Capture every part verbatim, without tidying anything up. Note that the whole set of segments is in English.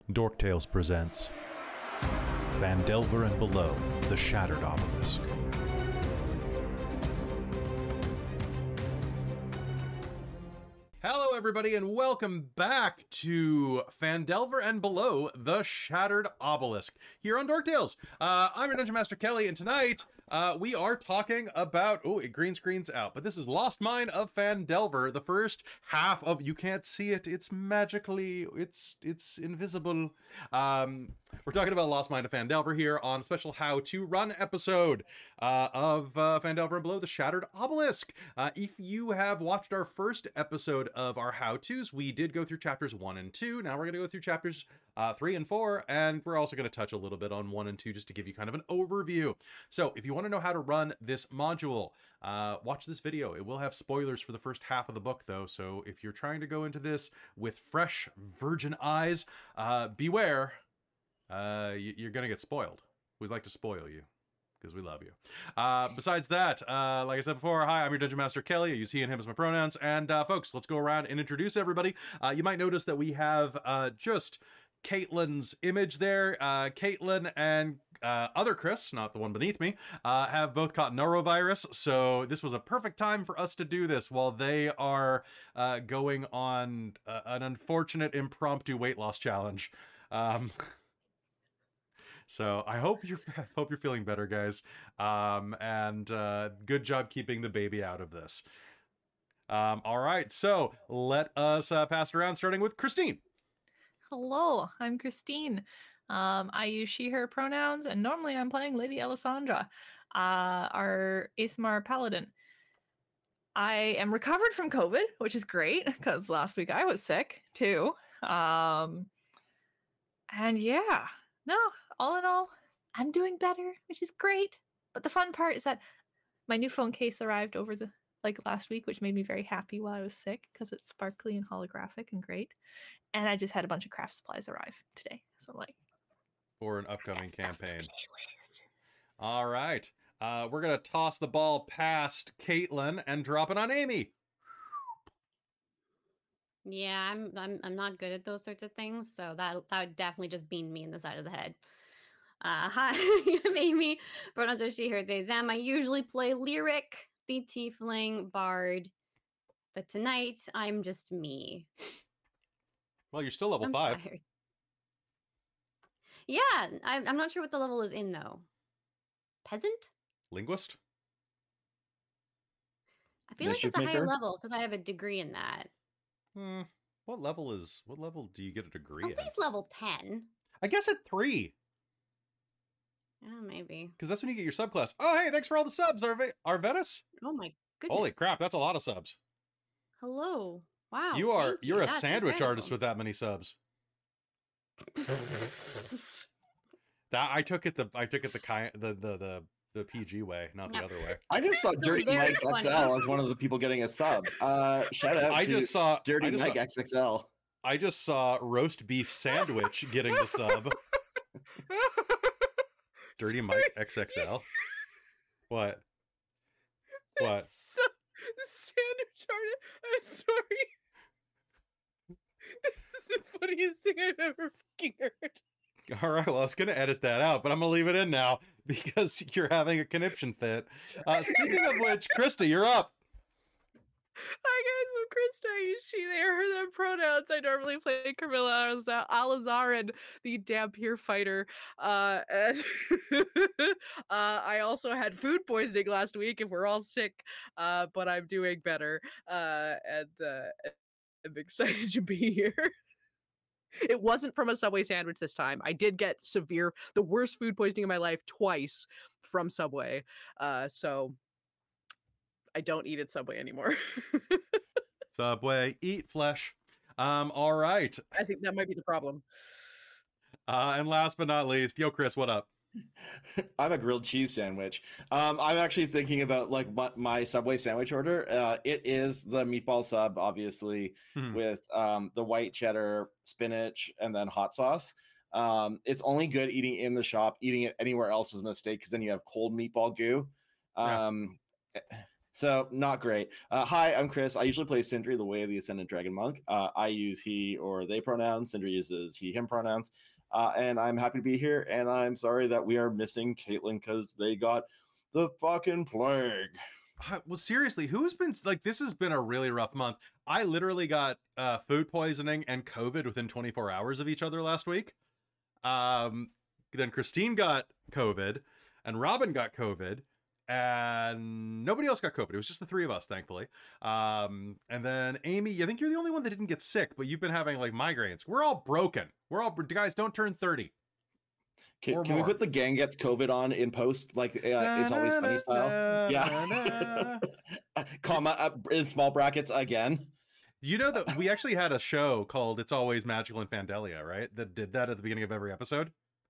Dork Tales presents Phandelver and Below, the Shattered Obelisk. Hello everybody and welcome back to Phandelver and Below, the Shattered Obelisk, here on Dork Tales. Uh, I'm your Dungeon Master Kelly, and tonight uh, we are talking about, oh, it green screen's out, but this is Lost Mine of Phandelver, the first half of, you can't see it, it's magically, it's it's invisible. Um, we're talking about Lost Mine of Phandelver here on a special How to Run episode uh, of uh, Phandelver and Below, the Shattered Obelisk. Uh, if you have watched our first episode of our how-tos, we did go through chapters one and two. Now we're going to go through chapters uh, three and four, and we're also going to touch a little bit on one and two just to give you kind of an overview. So if you want to know how to run this module, uh, watch this video. It will have spoilers for the first half of the book, though, so if you're trying to go into this with fresh, virgin eyes, uh, beware. Uh, you're going to get spoiled. We'd like to spoil you, because we love you. Uh, besides that, uh, like I said before, hi, I'm your Dungeon Master Kelly. I use he and him as my pronouns. And uh, folks, let's go around and introduce everybody. Uh, you might notice that we have uh, just Caitlin's image there. Uh, Caitlin and uh, other Chris, not the one beneath me, uh, have both caught norovirus. So this was a perfect time for us to do this while they are uh, going on uh, an unfortunate impromptu weight loss challenge. Um... So I hope you're I hope you're feeling better, guys. Um, and uh, good job keeping the baby out of this. Um, all right, so let us uh, pass it around, starting with Christine. Hello, I'm Christine. Um, I use she, her pronouns, and normally I'm playing Lady Alessandra, uh, our Aasimar Paladin. I am recovered from COVID, which is great, because last week I was sick, too. Um, and yeah, no, all in all, I'm doing better, which is great. But the fun part is that my new phone case arrived over the like last week, which made me very happy while I was sick because it's sparkly and holographic and great. And I just had a bunch of craft supplies arrive today, so I'm like, for an upcoming campaign. All right, uh, we're gonna toss the ball past Caitlin and drop it on Amy. Yeah, I'm I'm I'm not good at those sorts of things, so that that would definitely just beam me in the side of the head. Uh, hi, I'm Amy. Pronouns are she, her, they, them. I usually play Lyric, the Tiefling Bard, but tonight I'm just me. Well, you're still level I'm five. tired. Yeah, I'm I'm not sure what the level is in though. Peasant? Linguist? I feel Mischief like it's a higher maker? level because I have a degree in that. Hmm. What level is? What level do you get a degree At in? least level ten. I guess at three. Oh, maybe. Because that's when you get your subclass. Oh, hey, thanks for all the subs, Arve- Arvenis. Oh my goodness. Holy crap, that's a lot of subs. Hello. Wow. you are thank you're you. a That's sandwich incredible. artist with that many subs. That I took it the I took it the ki- the the the, the P G way, not the Yep. other way. I just saw That's Dirty very Mike funny. X L as one of the people getting a sub. Uh, shout out I to just saw Dirty I just Mike saw, X X L. I just saw roast beef sandwich getting the sub. Dirty Mike X X L. What? What? So, the sandwich artist. I'm sorry. This is the funniest thing I've ever fucking heard. All right, well, I was going to edit that out, but I'm going to leave it in now because you're having a conniption fit. Uh, speaking of which, Krista, you're up. Hi guys, I'm Krista. I use she, they, her, them pronouns. I normally play Camilla Alazarin, the Dampier fighter. Uh, and uh, I also had food poisoning last week, and we're all sick, uh, but I'm doing better. Uh, and uh, I'm excited to be here. It wasn't from a Subway sandwich this time. I did get severe, the worst food poisoning in my life twice from Subway. Uh, so I don't eat at Subway anymore. Subway, eat flesh. Um, all right. I think that might be the problem. Uh, and last but not least, yo, Chris, what up? I'm a grilled cheese sandwich. Um, I'm actually thinking about like what my Subway sandwich order. Uh, it is the meatball sub, obviously, Hmm. with um, the white cheddar, spinach, and then hot sauce. Um, it's only good eating in the shop. Eating it anywhere else is a mistake because then you have cold meatball goo. Yeah. Um, So not great. Uh, hi, I'm Chris. I usually play Sindri, the Way of the Ascendant Dragon Monk. Uh, I use he or they pronouns. Sindri uses he, him pronouns. Uh, and I'm happy to be here. And I'm sorry that we are missing Caitlin because they got the fucking plague. Uh, Well, seriously, who's been like? This has been a really rough month. I literally got uh, food poisoning and COVID within twenty-four hours of each other last week. Um, then Christine got COVID, and Robin got COVID, and nobody else got COVID. It was just the three of us, thankfully. Um, and then Amy, I think you're the only one that didn't get sick, but you've been having like migraines. We're all broken. We're all guys. Don't turn thirty. Can, Or can we more. put the gang gets COVID on in post, like uh, It's Always Sunny style? Yeah. Comma uh, in small brackets again. You know that we actually had a show called It's Always Magical in Fandelia, right? That did that at the beginning of every episode.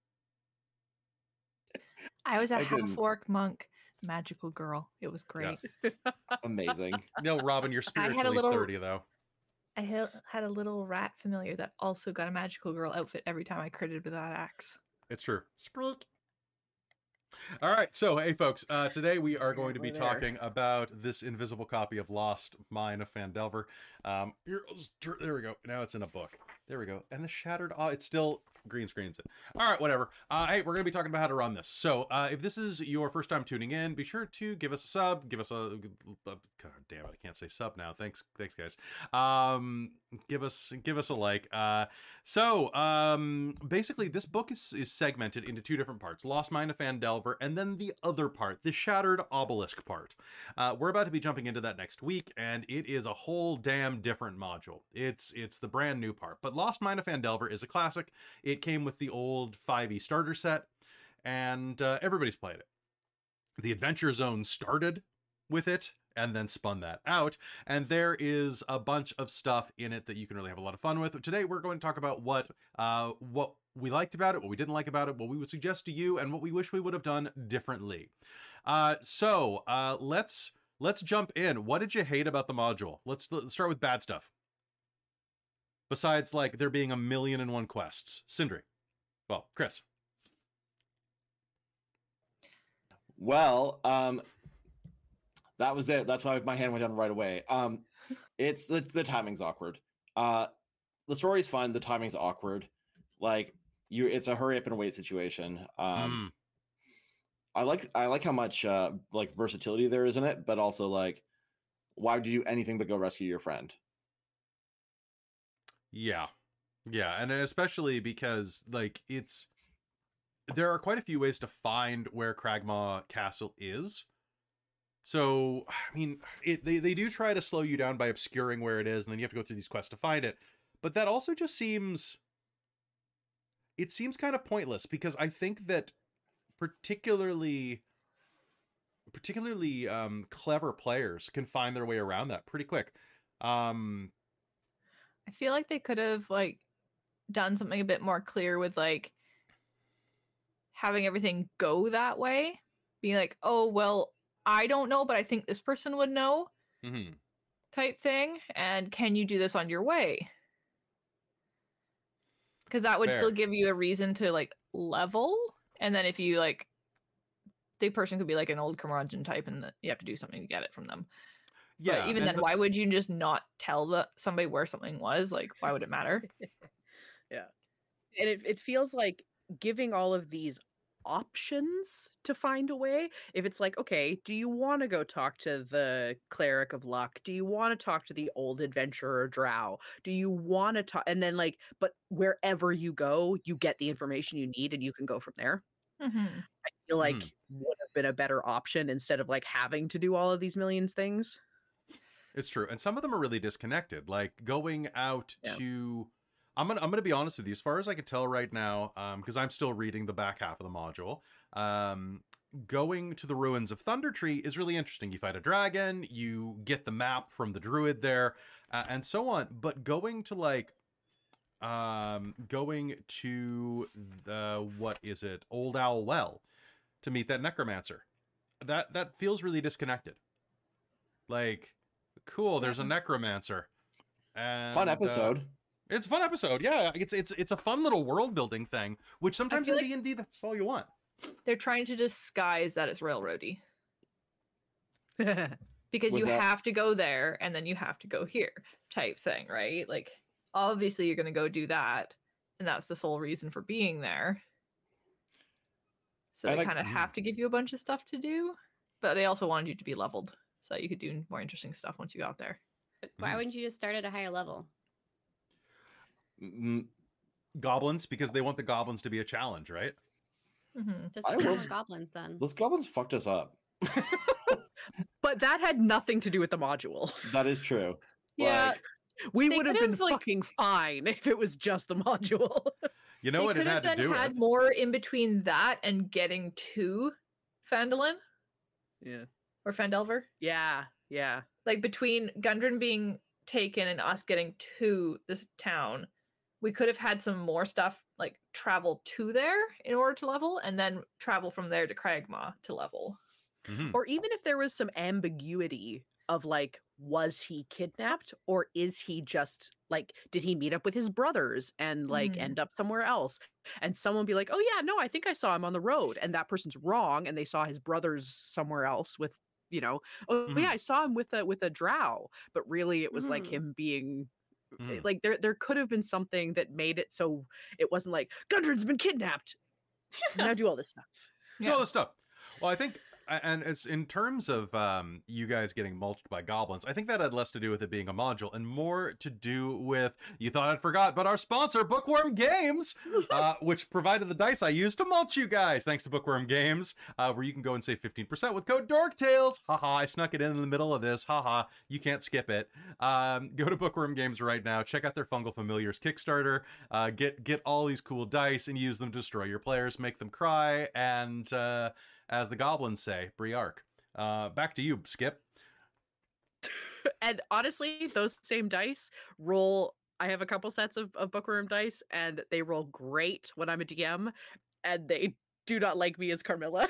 I was a I half didn't- orc monk, magical girl. It was great. Amazing. No, Robin, you're I had a spiritually little- thirty though. I ha- had a little rat familiar that also got a magical girl outfit every time I critted with that axe. It's true. Squeak. All right, so hey folks, uh, today we are going to be We're there. talking about this invisible copy of Lost Mine of Fandelver. Um, here, I'll just turn- there we go. Now it's in a book. There we go. And the shattered. Oh, it's still green screens it. All right, whatever. Uh, hey, we're going to be talking about how to run this. So uh, if this is your first time tuning in, be sure to give us a sub. Give us a, a God damn it, I can't say sub now. Thanks, thanks guys. Um, give us give us a like. Uh, so um, basically, this book is is segmented into two different parts: Lost Mine of Fandelver, and then the other part, the Shattered Obelisk part. Uh, we're about to be jumping into that next week, and it is a whole damn different module. It's it's the brand new part. But Lost Mine of Fandelver is a classic. It came with the old five E starter set, and uh, everybody's played it. The Adventure Zone started with it and then spun that out, and there is a bunch of stuff in it that you can really have a lot of fun with. Today we're going to talk about what uh, what we liked about it, what we didn't like about it, what we would suggest to you, and what we wish we would have done differently. Uh, so uh, let's let's jump in. What did you hate about the module? Let's, let's start with bad stuff. Besides, like, there being a million and one quests. Sindri. Well, Chris. Well, um, that was it. That's why my hand went down right away. Um, it's the the timing's awkward. Uh, the story's fine. The timing's awkward. Like you, it's a hurry up and wait situation. Um, Mm. I like I like how much uh like versatility there is in it, but also like, why would you do anything but go rescue your friend? Yeah. Yeah, and especially because, like, it's... There are quite a few ways to find where Cragmaw Castle is. So, I mean, it, they, they do try to slow you down by obscuring where it is, and then you have to go through these quests to find it. But that also just seems... It seems kind of pointless, because I think that particularly... particularly um, clever players can find their way around that pretty quick. Um... I feel like they could have like done something a bit more clear with like having everything go that way. Being like, oh well, I don't know, but I think this person would know Mm-hmm. type thing. And can you do this on your way? Because that would Fair. still give you a reason to like level. And then if you like the person could be like an old curmudgeon type and you have to do something to get it from them. Yeah, But even and then, the- why would you just not tell the somebody where something was? Like, why would it matter? And it, it feels like giving all of these options to find a way. If it's like, okay, do you want to go talk to the cleric of luck? Do you want to talk to the old adventurer drow? Do you want to talk? And then like, but wherever you go, you get the information you need and you can go from there. Mm-hmm. I feel like Mhm. would have been a better option instead of like having to do all of these millions things. It's true, and some of them are really disconnected. Like going out Yeah. to, I'm gonna I'm gonna be honest with you. As far as I can tell right now, um, because I'm still reading the back half of the module, um, going to the ruins of Thunder Tree is really interesting. You fight a dragon, you get the map from the druid there, uh, and so on. But going to like, um, going to the what is it, Old Owl Well, to meet that necromancer, that that feels really disconnected. Like. Cool, there's a necromancer. And, Fun uh, episode. it's a fun episode, yeah. It's it's it's a fun little world building thing, which sometimes in feel like- D and D that's all you want. They're trying to disguise that it's railroady because you Without- have to go there and then you have to go here type thing, right? Like obviously you're going to go do that, and that's the sole reason for being there. So I they like- kind of have to give you a bunch of stuff to do, but they also wanted you to be leveled so you could do more interesting stuff once you got there. But why Mhm. wouldn't you just start at a higher level? Mm, Goblins, because they want the goblins to be a challenge, right? Mm-hmm. Just I kill more was- goblins then. those goblins fucked us up. But that had nothing to do with the module. That is true. Yeah, Like, We They would have could been have, like- fucking fine if it was just the module. You know they what it could have had to then do had with? more in between that and getting to Phandalin Yeah. or Phandelver. Yeah. Yeah. Like between Gundren being taken and us getting to this town, we could have had some more stuff like travel to there in order to level, and then travel from there to Cragmaw to level. Mhm. Or even if there was some ambiguity of like, was he kidnapped or is he just like, did he meet up with his brothers and like Mhm. end up somewhere else? And someone be like, oh yeah, no, I think I saw him on the road, and that person's wrong, and they saw his brothers somewhere else with, you know, oh Mhm. yeah, I saw him with a with a drow, but really it was like Mhm. him being Mhm. like there there could have been something that made it so it wasn't like Gundren's been kidnapped. Now do all this stuff. Do all this stuff. Well, I think, a- and it's in terms of um, you guys getting mulched by goblins, I think that had less to do with it being a module and more to do with, you thought I'd forgot, but our sponsor, Bookworm Games, uh, which provided the dice I used to mulch you guys, thanks to Bookworm Games, uh, where you can go and save fifteen percent with code DorkTales. Haha, I snuck it in in the middle of this. Haha, you can't skip it. Um, go to Bookworm Games right now. Check out their Fungal Familiars Kickstarter. Uh, get get all these cool dice and use them to destroy your players, make them cry, and uh, as the goblins say, Briark. Uh, back to you, Skip. And honestly, those same dice roll. I have a couple sets of, of Bookworm dice, and they roll great when I'm a D M, and they do not like me as Carmilla.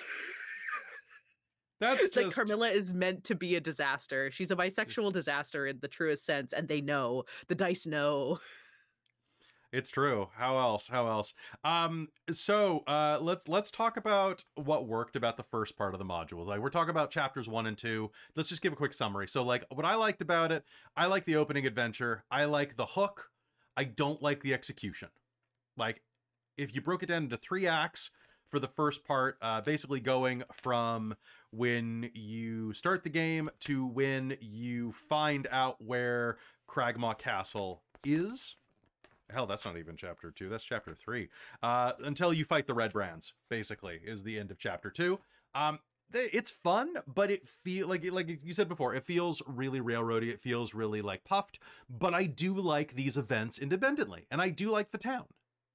That's Like just Carmilla is meant to be a disaster. She's a bisexual disaster in the truest sense, and they know. The dice know. it's true. How else? How else? Um, so uh, let's let's talk about what worked about the first part of the module. Like we're talking about chapters one and two. Let's just give a quick summary. So like what I liked about it, I like the opening adventure. I like the hook. I don't like the execution. Like if you broke it down into three acts for the first part, uh, basically going from when you start the game to when you find out where Cragmaw Castle is. Hell, that's not even chapter two. That's chapter three. Uh, until you fight the Red Brands, basically, is the end of chapter two. Um, th- it's fun, but it feel like like you said before, it feels really railroady. It feels really like puffed. But I do like these events independently, and I do like the town.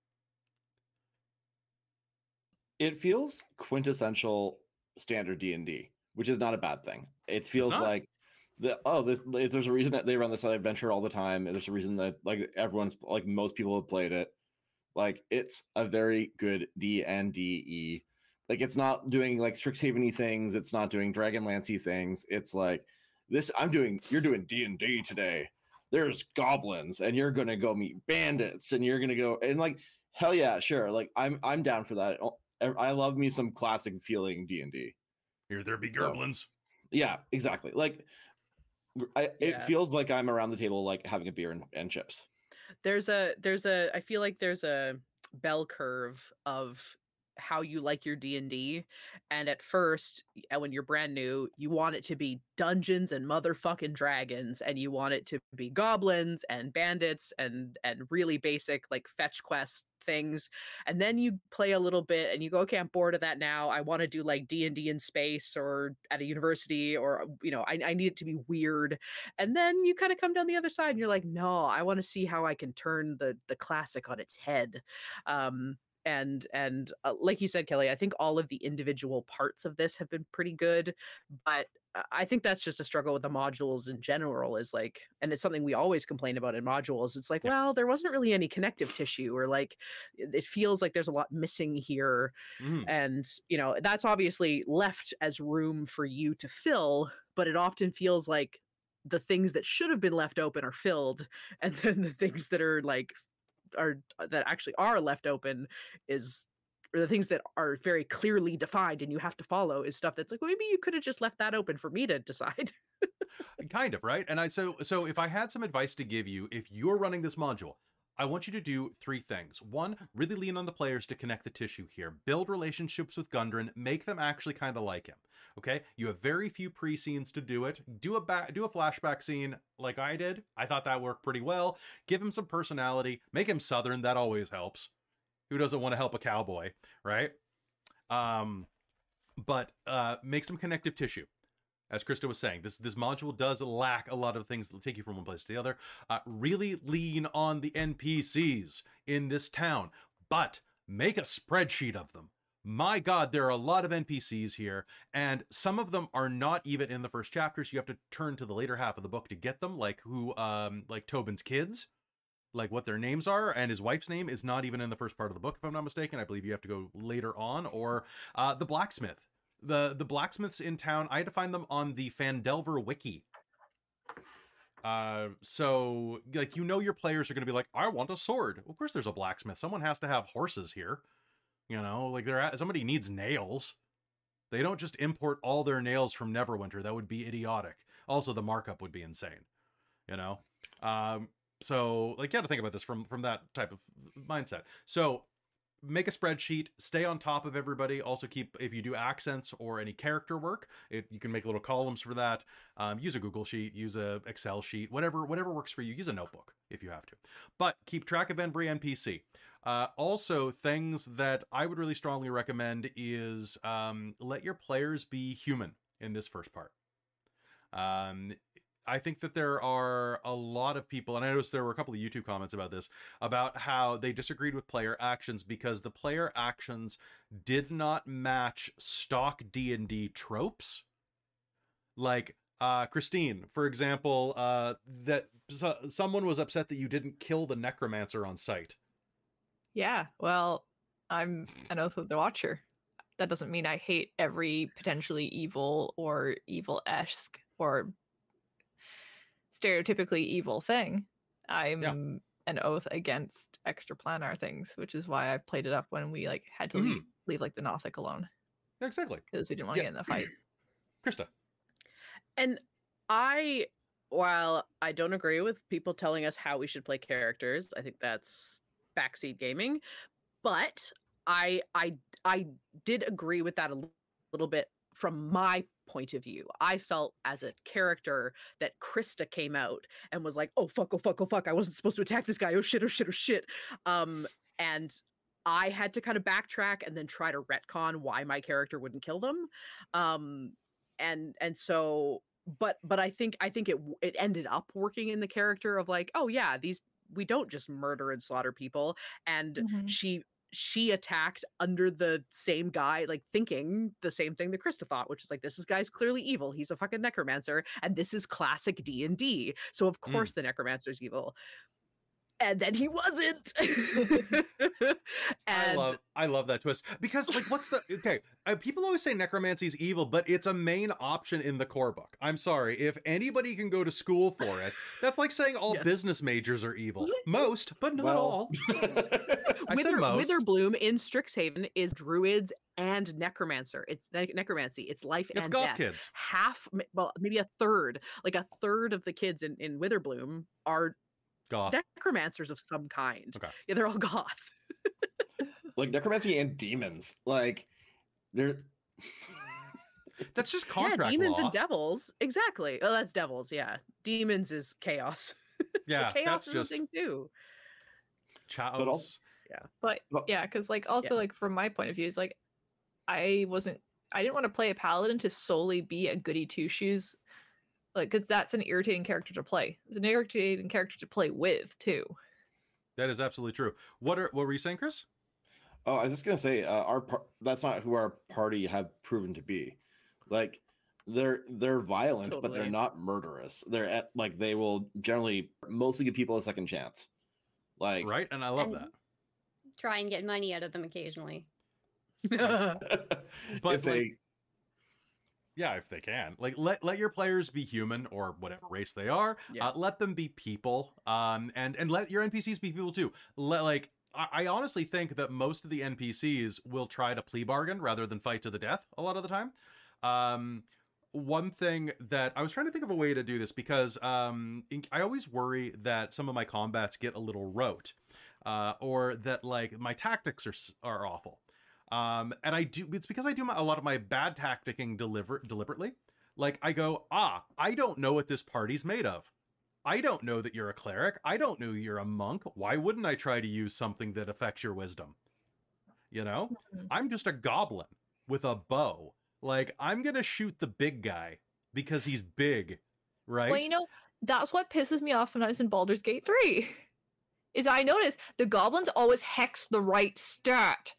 it feels quintessential standard D and D, which is not a bad thing. It feels not. like the oh, this if there's a reason that they run this adventure all the time. There's a reason that like everyone's like most people have played it. Like it's a very good D and D E. Like it's not doing like Strixhaven-y things. It's not doing Dragonlance-y things. It's like this. I'm doing. You're doing D and D today. There's goblins, and you're gonna go meet bandits, and you're gonna go and like hell yeah, sure. Like I'm I'm down for that. I love me some classic feeling D and D. Here there be So- gerblins. Yeah, exactly. Like I, it Yeah. feels like I'm around the table like having a beer and, and chips. There's a there's a I feel like there's a bell curve of how you like your D and D, and at first y- when you're brand new you want it to be dungeons and motherfucking dragons, and you want it to be goblins and bandits and and really basic like fetch quest things, and then you play a little bit and you go, okay, I'm bored of that now. I want to do like D and D in space or at a university, or you know I, I need it to be weird. And then you kind of come down the other side and you're like, no, I want to see how I can turn the the classic on its head. um and and uh, like you said, Kelly, I think all of the individual parts of this have been pretty good, but uh, I think that's just a struggle with the modules in general, is like, and it's something we always complain about in modules. It's like, Yeah. well, there wasn't really any connective tissue, or like it it feels like there's a lot missing here. Mm. And you know that's obviously left as room for you to fill, but it often feels like the things that should have been left open are filled, and then the things that are like are that actually are left open is, or the things that are very clearly defined and you have to follow is stuff that's like, well, maybe you could have just left that open for me to decide. Kind of, right? And I so so if I had some advice to give you, if you're running this module, I want you to do three things. One, really lean on the players to connect the tissue here. Build relationships with Gundren, make them actually kind of like him. Okay? You have very few pre-scenes to do it. Do a back do a flashback scene like I did. I thought that worked pretty well. Give him some personality, make him southern, that always helps. Who doesn't want to help a cowboy, right? Um but uh make some connective tissue. As Krista was saying, this this module does lack a lot of things that take you from one place to the other. Uh, really lean on the N P Cs in this town, but make a spreadsheet of them. My God, there are a lot of N P Cs here, and some of them are not even in the first chapters. You have to turn to the later half of the book to get them, like who, um, like Tobin's kids, like what their names are, and his wife's name is not even in the first part of the book, if I'm not mistaken. I believe you have to go later on, or uh, the blacksmith. The the blacksmiths in town, I had to find them on the Phandelver wiki. Uh, so, like, you know your players are going to be like, I want a sword. Of course there's a blacksmith. Someone has to have horses here. You know, like, there somebody needs nails. They don't just import all their nails from Neverwinter. That would be idiotic. Also, the markup would be insane. You know? Um, so, like, you have to think about this from, from that type of mindset. So, make a spreadsheet, stay on top of everybody. Also keep, if you do accents or any character work, it, you can make little columns for that. Um, use a Google sheet, use a Excel sheet, whatever whatever works for you. Use a notebook if you have to. But keep track of every N P C. Uh, also, things that I would really strongly recommend is um, let your players be human in this first part. Um, I think that there are a lot of people, and I noticed there were a couple of YouTube comments about this, about how they disagreed with player actions because the player actions did not match stock D and D tropes. Like, uh, Christine, for example, uh, that so someone was upset that you didn't kill the necromancer on sight. Yeah, well, I'm an Oath of the Watcher. That doesn't mean I hate every potentially evil or evil-esque or stereotypically evil thing. I'm Yeah. an oath against extraplanar things, which is why I played it up when we like had to Mhm. leave, leave like the Nothic alone Exactly. because we didn't want to Yeah. get in the fight. Krista. And I, while I don't agree with people telling us how we should play characters, I think that's backseat gaming. But I, I, I did agree with that a l- little bit from my point of view. I felt as a character that Krista came out and was like, "Oh fuck, oh fuck, oh fuck! I wasn't supposed to attack this guy. Oh shit, oh shit, oh shit." Um, and I had to kind of backtrack and then try to retcon why my character wouldn't kill them. Um, and and so, but but I think I think it w- it ended up working in the character of like, oh yeah, these we don't just murder and slaughter people. And Mhm. she she attacked under the same guy, like thinking the same thing that Krista thought, which is like, this is guy's clearly evil. He's a fucking necromancer, and this is classic D and D. So of Mm. course the necromancer's evil. And then he wasn't. I and love I love that twist because, like, what's the okay? Uh, people always say necromancy is evil, but it's a main option in the core book. I'm sorry, if anybody can go to school for it, that's like saying all Yes. business majors are evil. Most, but not Well, all. I said Wither, most. Witherbloom in Strixhaven is druids and necromancer. It's ne- necromancy. It's life It's and goth death. kids. Half, m- well, maybe a third, like a third of the kids in, in Witherbloom are Goth. necromancers of some kind. Okay. Yeah, they're all goth. like necromancy and demons, like they're That's just Yeah, contract demons law. and devils. Exactly. Oh, that's devils. Yeah, demons is chaos. yeah, chaos that's is just a thing too. chaos. also- But Well- yeah, because like also Yeah. like from my point of view, is like I wasn't I didn't want to play a paladin to solely be a goody two shoes, like because that's an irritating character to play. It's an irritating character to play with too. That is absolutely true. What are what were you saying, Chris? Oh, I was just gonna say, uh, our par- that's not who our party have proven to be. Like, they're they're violent, but they're Totally. not murderous. They're at like they will generally mostly give people a second chance. Like, Right, and I love And- that. Try and get money out of them occasionally. But, if they like, Yeah, if they can. Like let let your players be human or whatever race they are. Yeah. Uh, let them be people. Um and and let your N P Cs be people too. Let like I, I honestly think that most of the N P Cs will try to plea bargain rather than fight to the death a lot of the time. Um one thing that I was trying to think of a way to do this, because um, in, I always worry that some of my combats get a little rote, uh, or that like my tactics are are awful. Um, and I do, it's because I do my, a lot of my bad tacticking deliver deliberately. Like I go, ah, I don't know what this party's made of. I don't know that you're a cleric. I don't know you're a monk. Why wouldn't I try to use something that affects your wisdom? You know, Mhm. I'm just a goblin with a bow. Like, I'm gonna shoot the big guy because he's big, right? Well, you know, that's what pisses me off sometimes in Baldur's Gate three. Is I notice the goblins always hex the right stat.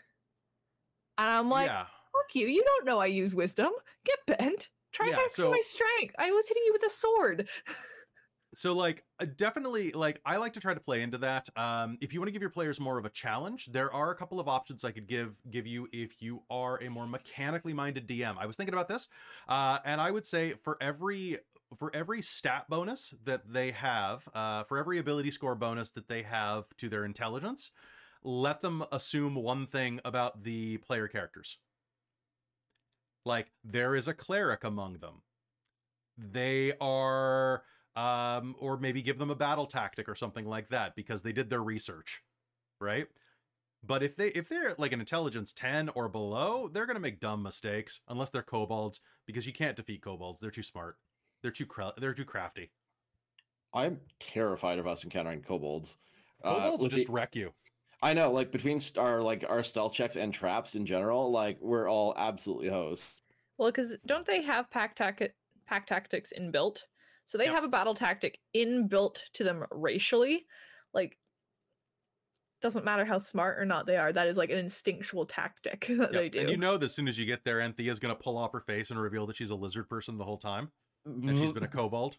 And I'm like, yeah. fuck you, you don't know I use wisdom. Get bent. Try Yeah, hexing so- my strength. I was hitting you with a sword. So like uh, definitely like I like to try to play into that. Um, if you want to give your players more of a challenge, there are a couple of options I could give give you if you are a more mechanically minded D M. I was thinking about this, uh, and I would say for every for every stat bonus that they have, uh, for every ability score bonus that they have to their intelligence, let them assume one thing about the player characters. Like there is a cleric among them. They are. Um, or maybe give them a battle tactic or something like that because they did their research, right? But if they if they're like an intelligence ten or below, they're gonna make dumb mistakes unless they're kobolds, because you can't defeat kobolds. They're too smart. They're too cra- they're too crafty. I'm terrified of us encountering kobolds. Uh, Kobolds with just the- wreck you. I know, like between st- our like our stealth checks and traps in general, like we're all absolutely hosed. Well, because don't they have pack, tac- pack tactics inbuilt? So they Yep. have a battle tactic inbuilt to them racially. Like, doesn't matter how smart or not they are. That is like an instinctual tactic that they Yep. do. And you know that as soon as you get there, Anthea's gonna pull off her face and reveal that she's a lizard person the whole time, and she's been a kobold.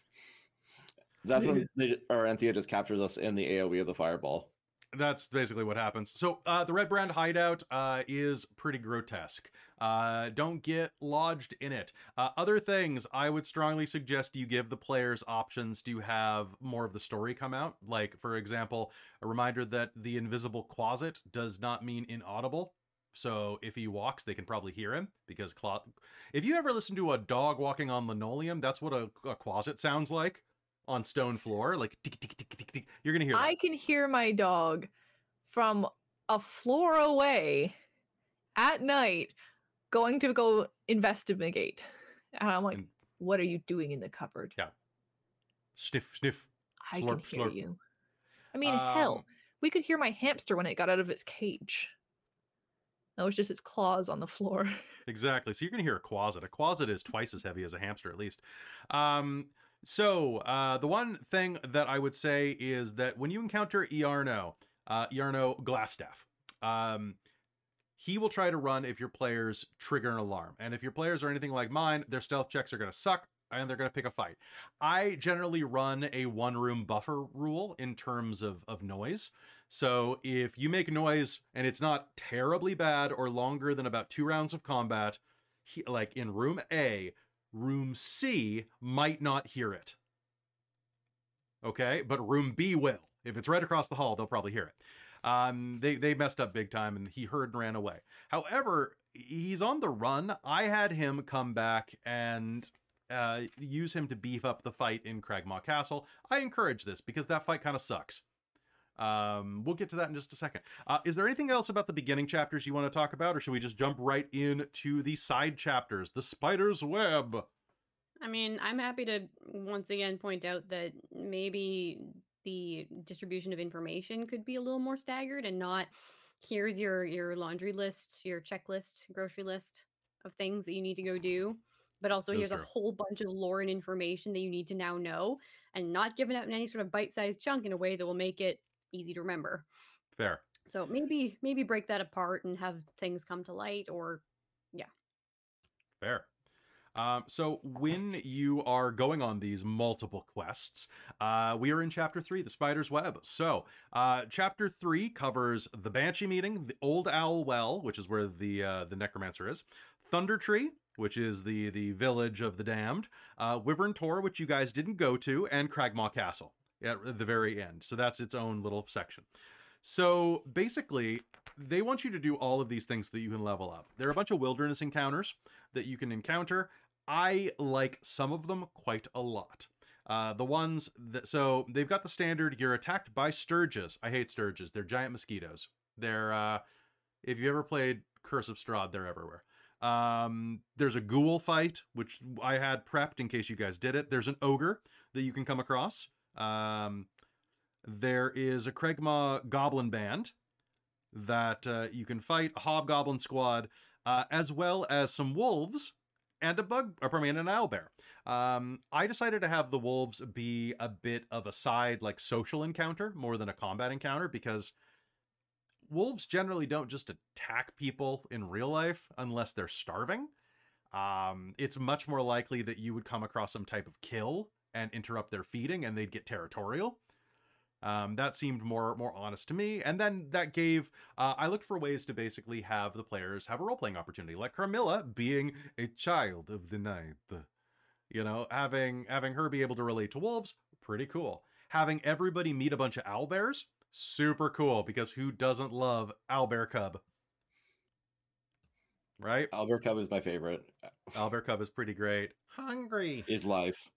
That's when they, or Anthea just captures us in the A O E of the fireball. That's basically what happens. So uh, the Red Brand hideout uh, is pretty grotesque. Uh, don't get lodged in it. Uh, other things, I would strongly suggest you give the players options to have more of the story come out. Like, for example, a reminder that the invisible closet does not mean inaudible. So if he walks, they can probably hear him, because clo- if you ever listen to a dog walking on linoleum, that's what a, a closet sounds like. On stone floor, like tick, tick, tick, tick, tick. You're gonna hear that. I can hear my dog from a floor away at night going to go investigate. And I'm like, And- what are you doing in the cupboard? Yeah. Sniff, sniff. I slurp, can hear slurp. you. I mean, hell, Um, we could hear my hamster when it got out of its cage. That was just its claws on the floor. Exactly. So you're gonna hear a quasit. A quasit is twice as heavy as a hamster, at least. Um, so uh, the one thing that I would say is that when you encounter Iarno, uh, Iarno Glassstaff, um, he will try to run if your players trigger an alarm. And if your players are anything like mine, their stealth checks are gonna suck and they're gonna pick a fight. I generally run a one room buffer rule in terms of, of noise. So if you make noise and it's not terribly bad or longer than about two rounds of combat, he, like in room A, room C might not hear it. Okay, but room B will. If it's right across the hall, they'll probably hear it. Um, they they messed up big time, and he heard and ran away. However, he's on the run. I had him come back and uh, use him to beef up the fight in Cragmaw Castle. I encourage this because that fight kind of sucks. Um, we'll get to that in just a second. Uh, is there anything else about the beginning chapters you want to talk about, or should we just jump right into the side chapters, the spider's web? I mean, I'm happy to once again point out that maybe the distribution of information could be a little more staggered and not here's your your laundry list, your checklist, grocery list of things that you need to go do, but also That's here's true. a whole bunch of lore and information that you need to now know, and not given out in any sort of bite-sized chunk in a way that will make it easy to remember. Fair. So maybe maybe break that apart and have things come to light, or Fair. Um, so when you are going on these multiple quests, uh, we are in chapter three, the Spider's Web. So uh, chapter three covers the Banshee meeting, the Old Owl Well, which is where the uh, the necromancer is, Thunder Tree, which is the the village of the damned, uh, Wyvern Tor, which you guys didn't go to, and Cragmaw Castle at the very end. So that's its own little section. So basically, they want you to do all of these things so that you can level up. There are a bunch of wilderness encounters that you can encounter. I like some of them quite a lot. Uh, the ones that, so they've got the standard, you're attacked by Sturges. I hate Sturges. They're giant mosquitoes. They're, uh, if you ever played Curse of Strahd, they're everywhere. Um, there's a ghoul fight, which I had prepped in case you guys did it. There's an ogre that you can come across. Um, there is a Kregma goblin band that uh, you can fight, a hobgoblin squad, uh, as well as some wolves and a bug, or pardon me, and an owlbear. Um, I decided to have the wolves be a bit of a side, like social encounter more than a combat encounter, because wolves generally don't just attack people in real life unless they're starving. Um, it's much more likely that you would come across some type of kill and interrupt their feeding and they'd get territorial. Um, that seemed more more honest to me. And then that gave, uh, I looked for ways to basically have the players have a role-playing opportunity, like Carmilla being a child of the night. You know, having having her be able to relate to wolves, pretty cool. Having everybody meet a bunch of owlbears, super cool, because who doesn't love owlbear cub? Right? Owlbear cub is my favorite. Owlbear cub is pretty great. Hungry is life.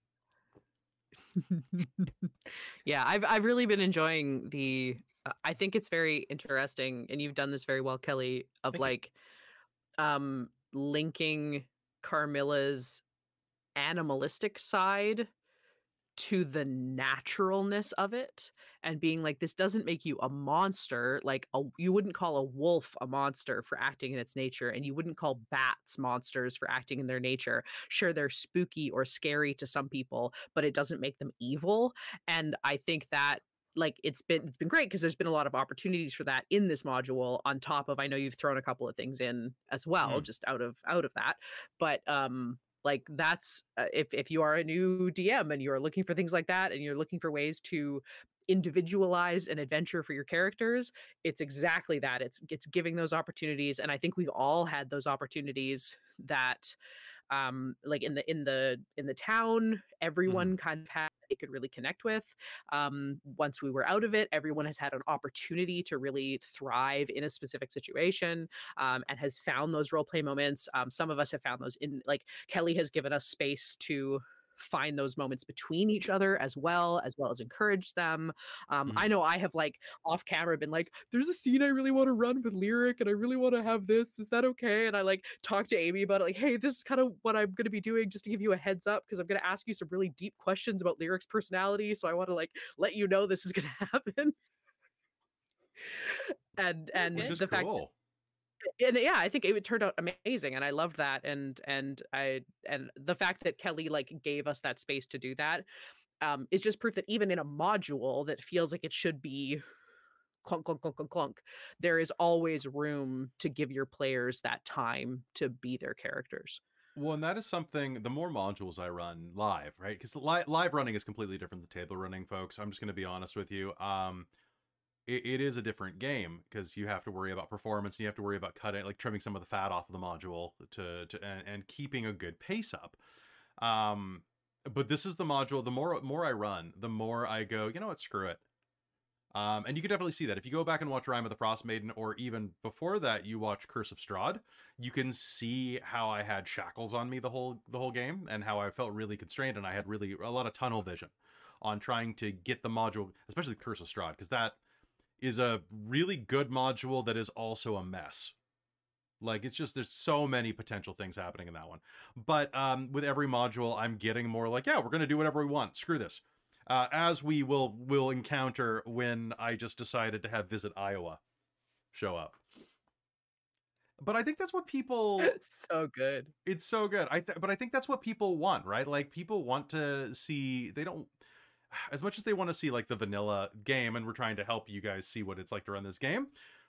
Yeah, I've I've really been enjoying the. Uh, I think it's very interesting, and you've done this very well, Kelly. Of Thank like, um, linking Carmilla's animalistic side to the naturalness of it, and being like, this doesn't make you a monster. Like, a, you wouldn't call a wolf a monster for acting in its nature, and you wouldn't call bats monsters for acting in their nature. Sure, they're spooky or scary to some people, but it doesn't make them evil. And I think that, like, it's been it's been great because there's been a lot of opportunities for that in this module, on top of, I know you've thrown a couple of things in as well, Mm. just out of out of that. But um like, that's uh, if if you are a new D M and you're looking for things like that, and you're looking for ways to individualize an adventure for your characters, it's exactly that. It's it's giving those opportunities, and I think we've all had those opportunities that, um, like in the in the in the town, everyone kind of had they could really connect with. Um, once we were out of it, everyone has had an opportunity to really thrive in a specific situation, um, and has found those role play moments. Um, some of us have found those in, like, Kelly has given us space to find those moments between each other as well as well as encourage them. um Mhm. I know I have, like, off camera been like, there's a scene I really want to run with Lyric, and I really want to have this, is that okay? And I, like, talk to Amy about it, like, hey, this is kind of what I'm going to be doing, just to give you a heads up, because I'm going to ask you some really deep questions about Lyric's personality, so I want to, like, let you know this is going to happen. and and Which is the fact cool. and yeah, I think it turned out amazing, and I loved that, and and I and the fact that Kelly, like, gave us that space to do that, um, is just proof that even in a module that feels like it should be clunk clunk clunk clunk clunk, there is always room to give your players that time to be their characters. Well, and that is something, the more modules I run live, right? Because li- live running is completely different than table running, folks. I'm just going to be honest with you. Um, it, it is a different game, because you have to worry about performance, and you have to worry about cutting, like trimming some of the fat off of the module to, to and, and keeping a good pace up. Um, but this is the module, the more, more I run, the more I go, you know what, screw it. Um, and you can definitely see that if you go back and watch Rime of the Frost Maiden, or even before that, you watch Curse of Strahd, you can see how I had shackles on me the whole the whole game, and how I felt really constrained, and I had really a lot of tunnel vision on trying to get the module, especially Curse of Strahd, because that is a really good module that is also a mess. Like, it's just, there's so many potential things happening in that one. But um, with every module, I'm getting more like, yeah, we're going to do whatever we want. Screw this. Uh, as we will will encounter when I just decided to have Visit Iowa show up. But I think that's what people... So good. It's so good. I th- but I think that's what people want, right? Like, people want to see... They don't... As much as they want to see, like, the vanilla game, and we're trying to help you guys see what it's like to run this game,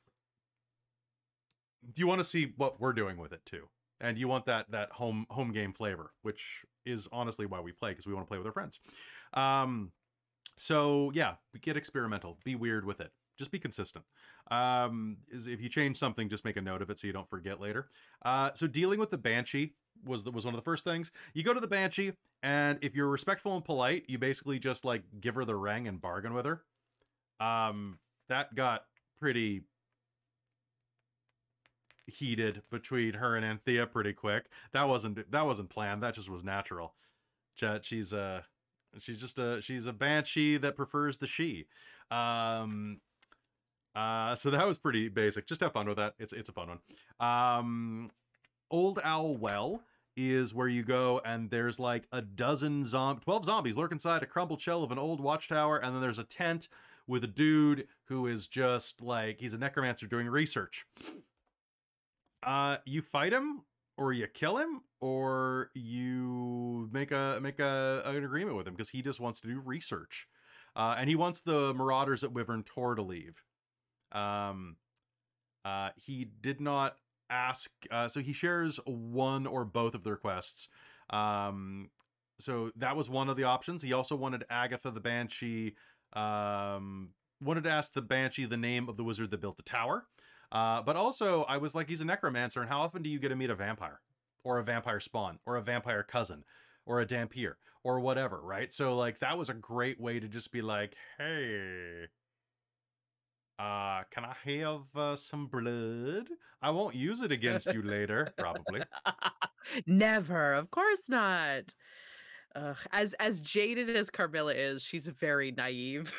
you want to see what we're doing with it, too. And you want that that home home game flavor, which is honestly why we play, because we want to play with our friends. Um, so, yeah, get experimental. Be weird with it. Just be consistent. Um, is if you change something, just make a note of it so you don't forget later. Uh, so dealing with the Banshee was the, was one of the first things. You go to the Banshee, and if you're respectful and polite, you basically just, like, give her the ring and bargain with her. Um, that got pretty... heated between her and Anthea pretty quick. That wasn't that wasn't planned. That just was natural. Chet, she's a she's just a she's a banshee that prefers the she. Um, uh, so that was pretty basic. Just have fun with that. It's it's a fun one. Um, Old Owl Well is where you go, and there's like a dozen zom twelve zombies lurk inside a crumbled shell of an old watchtower, and then there's a tent with a dude who is just like, he's a necromancer doing research. Uh, you fight him, or you kill him, or you make a make a an agreement with him because he just wants to do research, uh, and he wants the Marauders at Wyvern Tor to leave. Um, uh, he did not ask, uh, so he shares one or both of their quests. Um, so that was one of the options. He also wanted Agatha the Banshee. Um, wanted to ask the Banshee the name of the wizard that built the tower. Uh, but also, I was like, he's a necromancer, and how often do you get to meet a vampire? Or a vampire spawn? Or a vampire cousin? Or a Dhampir? Or whatever, right? So, like, that was a great way to just be like, hey, uh, can I have uh, some blood? I won't use it against you later, probably. Never, of course not. Uh, as as jaded as Carmilla is, she's very naive.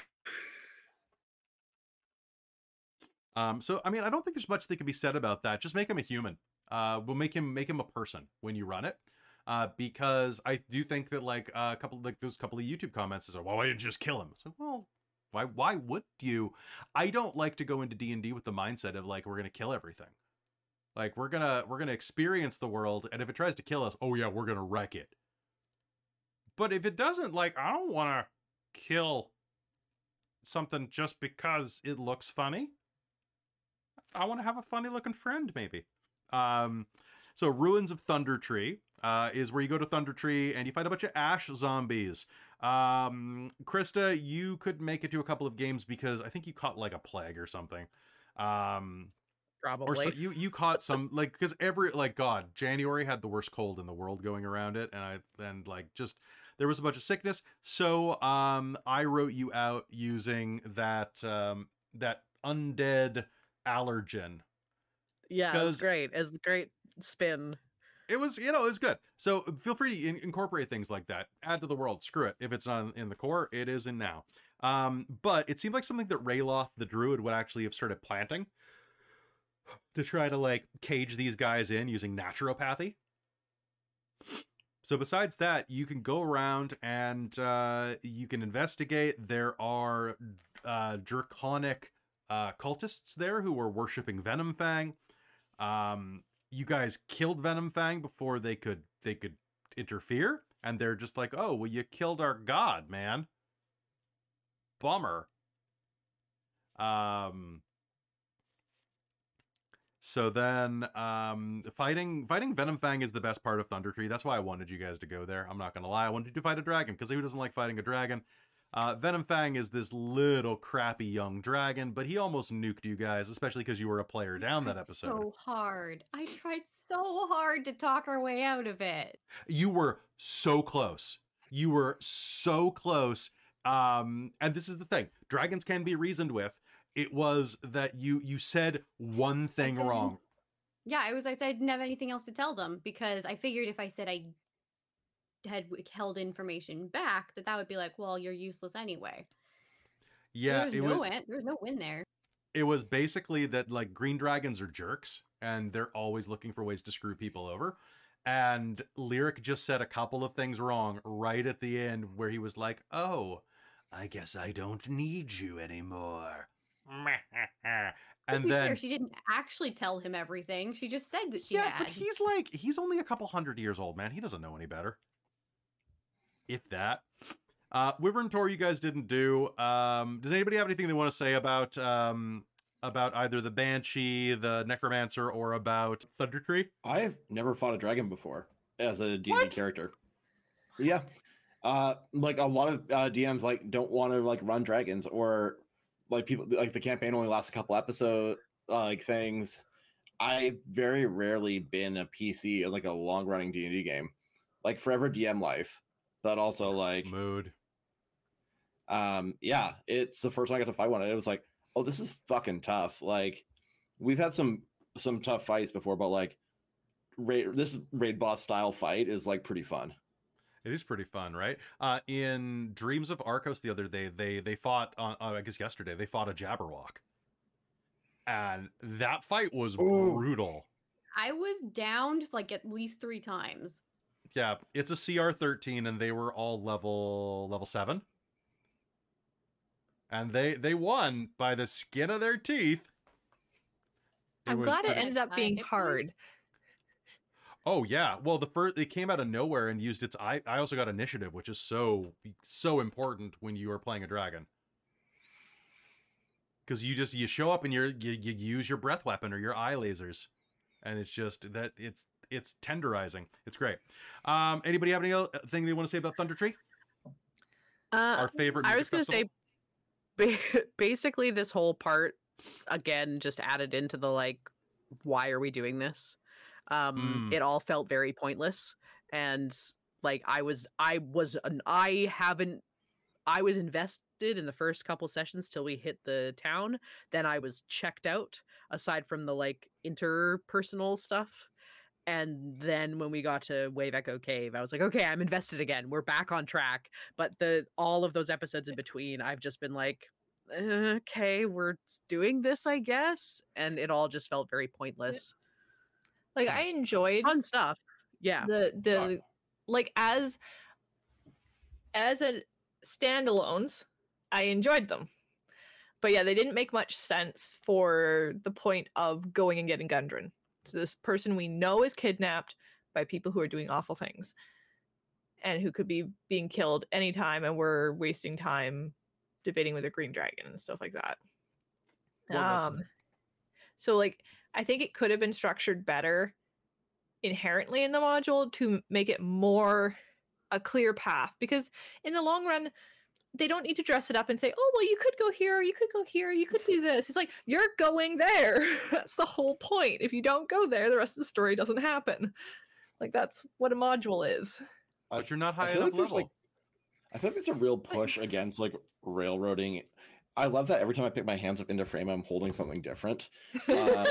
Um, so, I mean, I don't think there's much that can be said about that. Just make him a human. Uh, we'll make him make him a person when you run it. Uh, because I do think that, like, uh, a couple, like, those couple of YouTube comments is, well, why didn't you just kill him? It's like, well, why, why would you? I don't like to go into D and D with the mindset of, like, we're going to kill everything. Like, we're gonna, we're gonna experience the world, and if it tries to kill us, oh yeah, we're gonna wreck it. But if it doesn't, like, I don't want to kill something just because it looks funny. I want to have a funny looking friend, maybe. Um, so Ruins of Thunder Tree uh, is where you go to Thunder Tree and you fight a bunch of ash zombies. Um, Krista, you could make it to a couple of games because I think you caught like a plague or something. Um, Probably. or so, you you caught some, like, because every, like, God, January had the worst cold in the world going around it, and I and like just there was a bunch of sickness. So um, I wrote you out using that um, that undead allergen. Yeah, it was great. It's a great spin. It was, you know, it was good. So feel free to in- incorporate things like that. Add to the world. Screw it. If it's not in, in the core, it is in now. Um, but it seemed like something that Rayloth the Druid would actually have started planting to try to, like, cage these guys in using naturopathy. So besides that, you can go around and uh, you can investigate. There are uh, draconic uh, cultists there who are worshipping Venomfang. Um, you guys killed Venomfang before they could they could interfere, and they're just like, "Oh, well, you killed our god, man. Bummer." Um. So then, um, fighting fighting Venomfang is the best part of Thunder Tree. That's why I wanted you guys to go there. I'm not gonna lie, I wanted you to fight a dragon because who doesn't like fighting a dragon? Uh, Venomfang is this little crappy young dragon, but he almost nuked you guys, especially because you were a player down that episode. So hard. I tried so hard to talk our way out of it. You were so close. You were so close. Um, and this is the thing: dragons can be reasoned with. It was that you you said one thing said, wrong. Yeah, it was. I said I didn't have anything else to tell them because I figured if I said I had held information back, that that would be like, well, you're useless anyway. Yeah, so there was no win. There was no win there. It was basically that, like, green dragons are jerks and they're always looking for ways to screw people over. And Lyric just said a couple of things wrong right at the end where he was like, "Oh, I guess I don't need you anymore." And to be then fair, she didn't actually tell him everything. She just said that she yeah, had. but he's like, he's only a couple hundred years old, man. He doesn't know any better. If that. Uh, Wyvern Tor you guys didn't do. Um, does anybody have anything they want to say about um, about either the Banshee, the Necromancer, or about Thunder Tree? I've never fought a dragon before as a D and D What? character. Yeah. Uh, like a lot of uh, D Ms like don't want to like run dragons, or like people like the campaign only lasts a couple episodes, uh, like things. I've very rarely been a P C in like a long running D and D game, like Forever D M Life. But also like Mood. Um, yeah, it's the first time I got to fight one, and it was like, oh, this is fucking tough. Like, we've had some some tough fights before, but like raid, this raid boss style fight is like pretty fun. It is pretty fun, right? Uh, in Dreams of Arcos the other day, they they fought on uh, I guess yesterday they fought a Jabberwock, and that fight was Ooh. brutal. I was downed like at least three times. Yeah, it's a C R thirteen, and they were all level level seven, and they they won by the skin of their teeth. It I'm was glad it pretty- ended up being Five hard. Oh yeah, well the first it came out of nowhere and used its. I I also got initiative, which is so so important when you are playing a dragon, because you just you show up and you're you, you use your breath weapon or your eye lasers, and it's just that it's it's tenderizing. It's great. Um, anybody have any other thing they want to say about Thunder Tree? Uh, Our favorite. I music was going to festival? say, ba- basically, this whole part again just added into the like, why are we doing this? Um, Mm. It all felt very pointless, and like I was, I was, an, I haven't, I was invested in the first couple sessions till we hit the town. Then I was checked out. Aside from the like interpersonal stuff. And then when we got to Wave Echo Cave, I was like, okay, I'm invested again. We're back on track. But the all of those episodes in between, I've just been like, okay, we're doing this, I guess. And it all just felt very pointless. Like I enjoyed Fun stuff. Yeah. the the like as as a standalones, I enjoyed them. But yeah, they didn't make much sense for the point of going and getting Gundren. So this person we know is kidnapped by people who are doing awful things and who could be being killed anytime, and we're wasting time debating with a green dragon and stuff like that. Well, that's- um so like I think it could have been structured better inherently in the module to make it more a clear path, because in the long run they don't need to dress it up and say, oh well, you could go here, you could go here, you could do this. It's like, you're going there. That's the whole point. If you don't go there, the rest of the story doesn't happen. Like that's what a module is. But you're not I high feel enough like there's level. like, I feel like there's a real push against like railroading. I love that every time I pick my hands up into frame, I'm holding something different. Uh,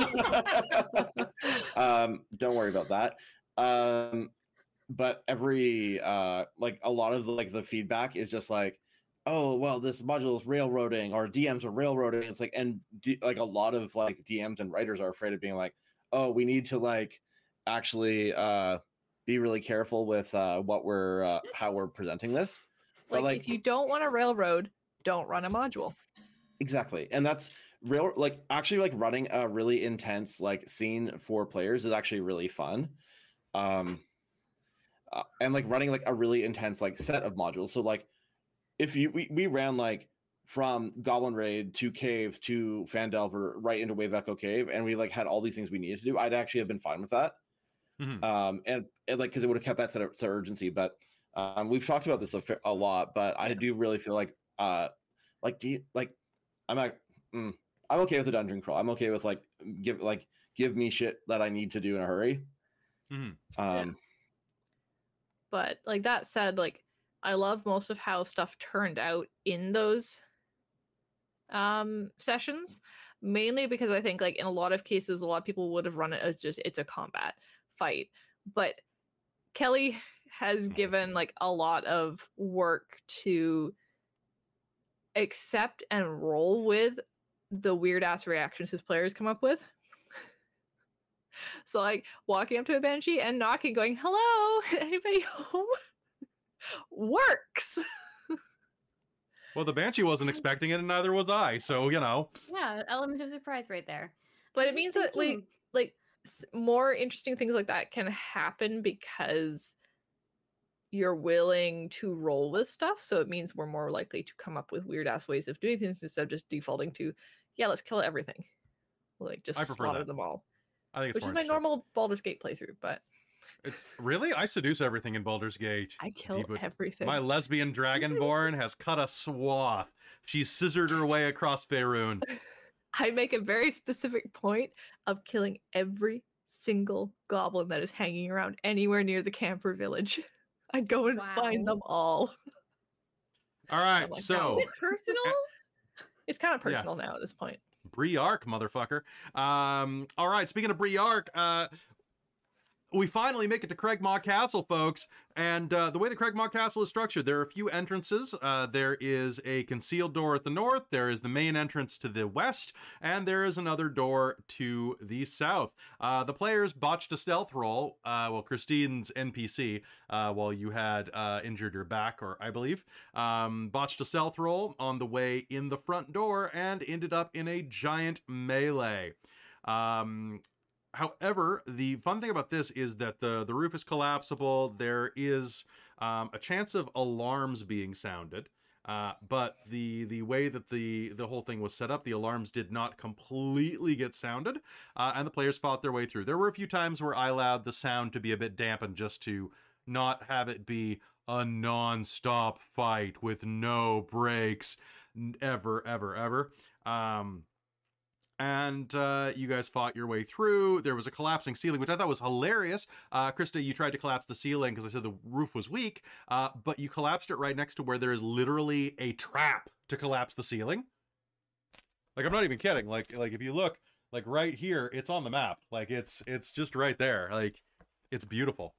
um, don't worry about that. Um, but every uh, like a lot of the, like the feedback is just like, oh well, this module is railroading, or D Ms are railroading. It's like, and D- like a lot of like D Ms and writers are afraid of being like, oh, we need to like actually uh, be really careful with uh, what we're uh, how we're presenting this. But, Like, if you don't want a railroad, don't run a module. Exactly. And that's real, like actually like running a really intense like scene for players is actually really fun. Um uh, and like running like a really intense like set of modules. So like if you we, we ran like from Goblin Raid to Caves to Phandelver right into Wave Echo Cave, and we like had all these things we needed to do, I'd actually have been fine with that. Mhm. Um and, and like because it would have kept that set of, set of urgency. But um we've talked about this a, fa- a lot, but I do really feel like uh like do you, like I'm like mm, I'm okay with the dungeon crawl. I'm okay with like give like give me shit that I need to do in a hurry. Mhm. Um But like that said, like I love most of how stuff turned out in those um sessions, mainly because I think like in a lot of cases a lot of people would have run it as just it's a combat fight. But Kelly has given like a lot of work to accept and roll with the weird ass reactions his players come up with. So like walking up to a banshee and knocking, going, hello, anybody home? Works. Well, the Banshee wasn't expecting it, and neither was I. So you know. Yeah, element of surprise right there. But I it was means just that we thinking- like s- more interesting things like that can happen because you're willing to roll with stuff. So it means we're more likely to come up with weird ass ways of doing things instead of just defaulting to, yeah, let's kill everything. Like just I prefer slaughter that. them all. I think it's Which more is my interesting. normal Baldur's Gate playthrough, but It's really I seduce everything in Baldur's Gate. I kill Deep with- everything. My lesbian dragonborn has cut a swath. She scissored her way across Faerun. I make a very specific point of killing every single goblin that is hanging around anywhere near the camper village. I go and find Wow. them all. All right, I'm like, so no. Is it personal? It's kind of Yeah. personal now at this point. Briark, motherfucker. Um, all right, speaking of Briark, uh, we finally make it to Cragmaw Castle, folks. And uh, the way the Cragmaw Castle is structured, there are a few entrances. Uh, there is a concealed door at the north. There is the main entrance to the west. And there is another door to the south. Uh, the players botched a stealth roll. Uh, well, Christine's N P C, uh, while you had uh, injured your back, or I believe, um, botched a stealth roll on the way in the front door and ended up in a giant melee. Um... However, the fun thing about this is that the, the roof is collapsible. There is um, a chance of alarms being sounded, uh, but the the way that the, the whole thing was set up, the alarms did not completely get sounded, uh, and the players fought their way through. There were a few times where I allowed the sound to be a bit dampened just to not have it be a non-stop fight with no breaks, ever, ever, ever. Um... And uh, you guys fought your way through. There was a collapsing ceiling, which I thought was hilarious. Uh, Krista, you tried to collapse the ceiling because I said the roof was weak, uh, but you collapsed it right next to where there is literally a trap to collapse the ceiling. Like, I'm not even kidding. Like, like if you look, like right here, it's on the map. Like, it's it's just right there. Like, it's beautiful.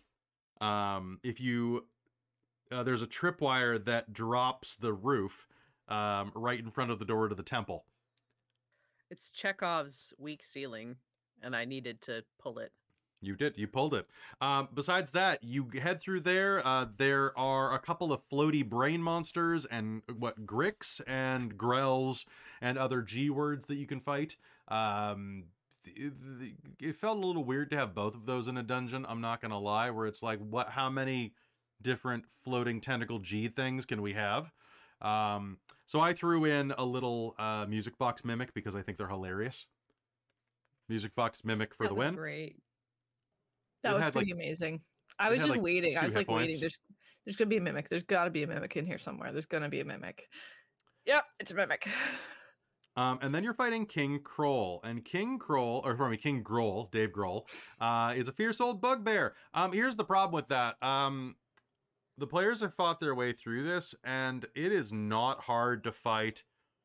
Um, if you, uh, there's a tripwire that drops the roof um, right in front of the door to the temple. It's Chekhov's weak ceiling, and I needed to pull it. You did. You pulled it. Um, besides that, you head through there. Uh, there are a couple of floaty brain monsters and what Grix and Grells and other G words that you can fight. Um, it, it felt a little weird to have both of those in a dungeon. I'm not gonna lie. Where it's like, what? How many different floating tentacle G things can we have? Um, so I threw in a little uh, Music Box Mimic because I think they're hilarious. Music Box Mimic for that the was win. Great. That It was had, pretty like- amazing. I it was had, just like, waiting. I two was hit like points. waiting. There's there's gonna be a mimic. There's gotta be a mimic in here somewhere. There's gonna be a mimic. Yep, it's a mimic. Um, and then you're fighting King Kroll, and King Kroll, or pardon me, King Grohl, Dave Grohl, uh, is a fierce old bugbear. Um, here's the problem with that. Um, the players have fought their way through this, and it is not hard to fight.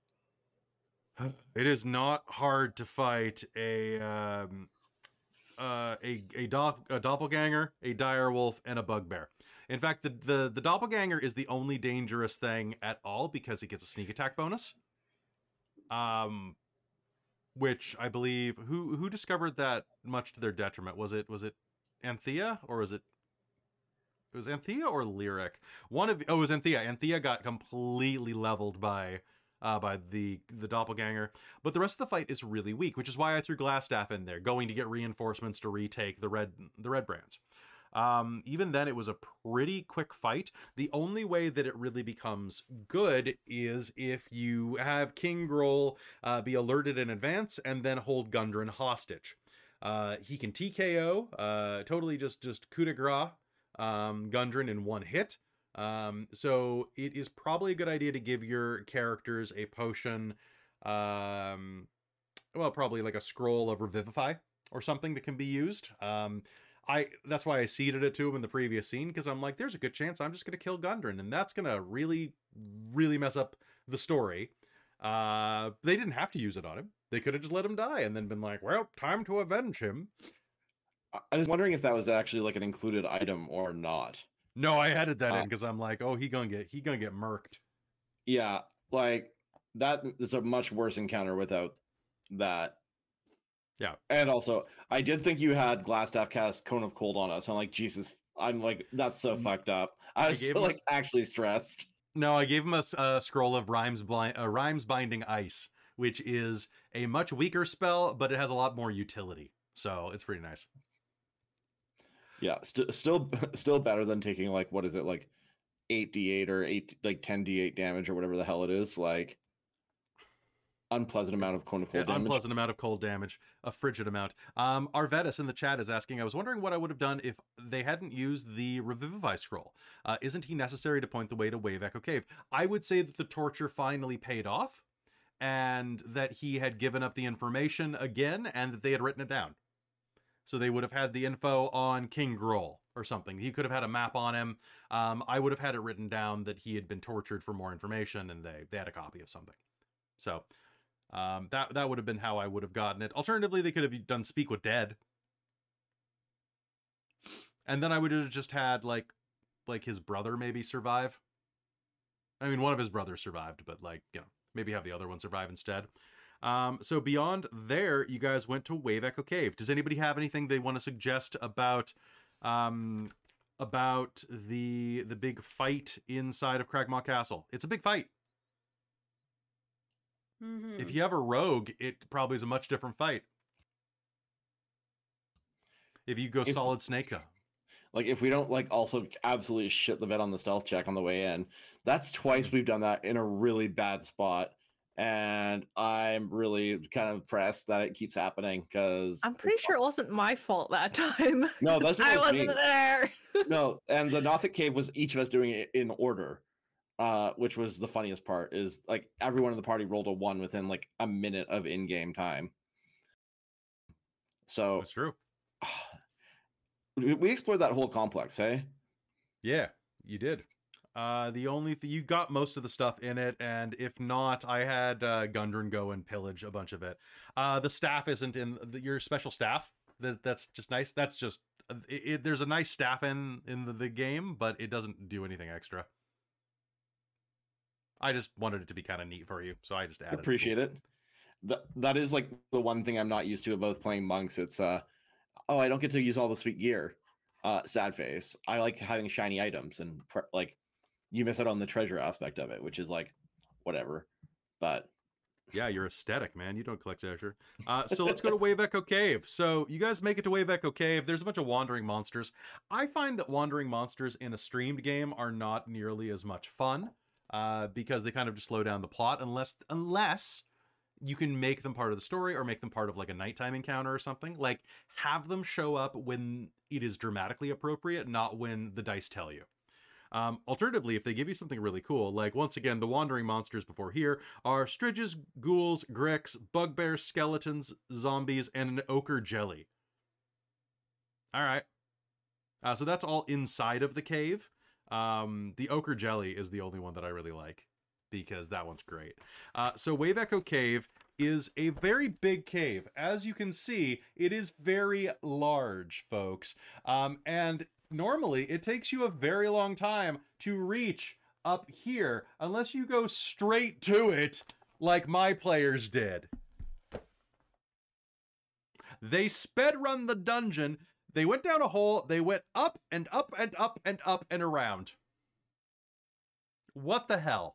It is not hard to fight a um, uh, a a, do- a doppelganger, a direwolf, and a bugbear. In fact, the, the the doppelganger is the only dangerous thing at all because it gets a sneak attack bonus. Um, which I believe who who discovered that much to their detriment? Was it was it Anthea or was it it was Anthea or Lyric? One of oh it was Anthea. Anthea got completely leveled by uh by the the doppelganger, but the rest of the fight is really weak, which is why I threw Glassstaff in there, going to get reinforcements to retake the red the red brands. Um, even then, it was a pretty quick fight. The only way that it really becomes good is if you have King Grohl uh, be alerted in advance and then hold Gundren hostage. Uh, he can T K O, uh, totally just, just coup de grace um, Gundren in one hit. Um, so it is probably a good idea to give your characters a potion, um, well, probably like a scroll of Revivify or something that can be used. Um, I that's why I seeded it to him in the previous scene, because I'm like, there's a good chance I'm just going to kill Gundren, and that's going to really, really mess up the story. Uh, they didn't have to use it on him. They could have just let him die and then been like, well, time to avenge him. I- I was wondering if that was actually like an included item or not. No, I added that Uh, in because I'm like, oh, he gonna get he gonna get murked. Yeah, like that is a much worse encounter without that. Yeah. And also, I did think you had Glassstaff cast Cone of Cold on us. I'm like, Jesus, I'm like, that's so Mm. fucked up. I I was gave so, him a- like actually stressed. No, I gave him a, s- a scroll of rhymes blind, uh, rhymes binding ice, which is a much weaker spell, but it has a lot more utility. So it's pretty nice. Yeah, st- still, still better than taking like what is it like eight d eight or eight like ten d eight damage or whatever the hell it is. Like unpleasant amount of Cone of Cold Yeah, damage. unpleasant amount of cold damage, a frigid amount. Um, Arvetus in the chat is asking, I was wondering what I would have done if they hadn't used the Revivify scroll. Uh, isn't he necessary to point the way to Wave Echo Cave? I would say that the torture finally paid off, and that he had given up the information again, and that they had written it down. So they would have had the info on King Grohl or something. He could have had a map on him. Um, I would have had it written down that he had been tortured for more information, and they, they had a copy of something. So... Um, that that would have been how I would have gotten it. Alternatively, they could have done Speak with Dead, and then I would have just had like like his brother maybe survive. I mean, one of his brothers survived, but like, you know, maybe have the other one survive instead. Um, so beyond there, you guys went to Wave Echo Cave. Does anybody have anything they want to suggest about um, about the the big fight inside of Cragmaw Castle? It's a big fight. Mm-hmm. If you have a rogue, it probably is a much different fight. If you go If- solid Snake. Like if we don't like also absolutely shit the bed on the stealth check on the way in, that's twice we've done that in a really bad spot. And I'm really kind of pressed that it keeps happening because I'm pretty sure it wasn't my fault that time. No, that's I what wasn't me. there. No, and the Nothic Cave was each of us doing it in order, uh, which was the funniest part. Is like everyone in the party rolled a one within like a minute of in-game time. So That's true. we we explored that whole complex, hey? Yeah, you did. Uh, the only th- you got most of the stuff in it, and if not, I had uh, Gundren go and pillage a bunch of it. Uh, the staff isn't in the, your special staff. That that's just nice. That's just it, it, there's a nice staff in in the, the game, but it doesn't do anything extra. I just wanted it to be kind of neat for you, so I just added. Appreciate it. That that is like the one thing I'm not used to about playing monks. It's uh, oh, I don't get to use all the sweet gear. Uh, sad face. I like having shiny items and pre- like. You miss out on the treasure aspect of it, which is like, whatever. But Yeah, you're aesthetic, man. You don't collect treasure. Uh, so let's go to Wave Echo Cave. So you guys make it to Wave Echo Cave. There's a bunch of wandering monsters. I find that wandering monsters in a streamed game are not nearly as much fun uh, because they kind of just slow down the plot unless unless you can make them part of the story or make them part of like a nighttime encounter or something. Like have them show up when it is dramatically appropriate, not when the dice tell you. Um, alternatively, if they give you something really cool, like once again, the wandering monsters before here are Striges, ghouls, gricks, bugbears, skeletons, zombies, and an ochre jelly. All right. Uh, so that's all inside of the cave. Um, the ochre jelly is the only one that I really like because that one's great. Uh, so Wave Echo Cave is a very big cave. As you can see, it is very large, folks. Um, and normally, it takes you a very long time to reach up here, unless you go straight to it, like my players did. They sped run the dungeon, they went down a hole, they went up and up and up and up and around. What the hell?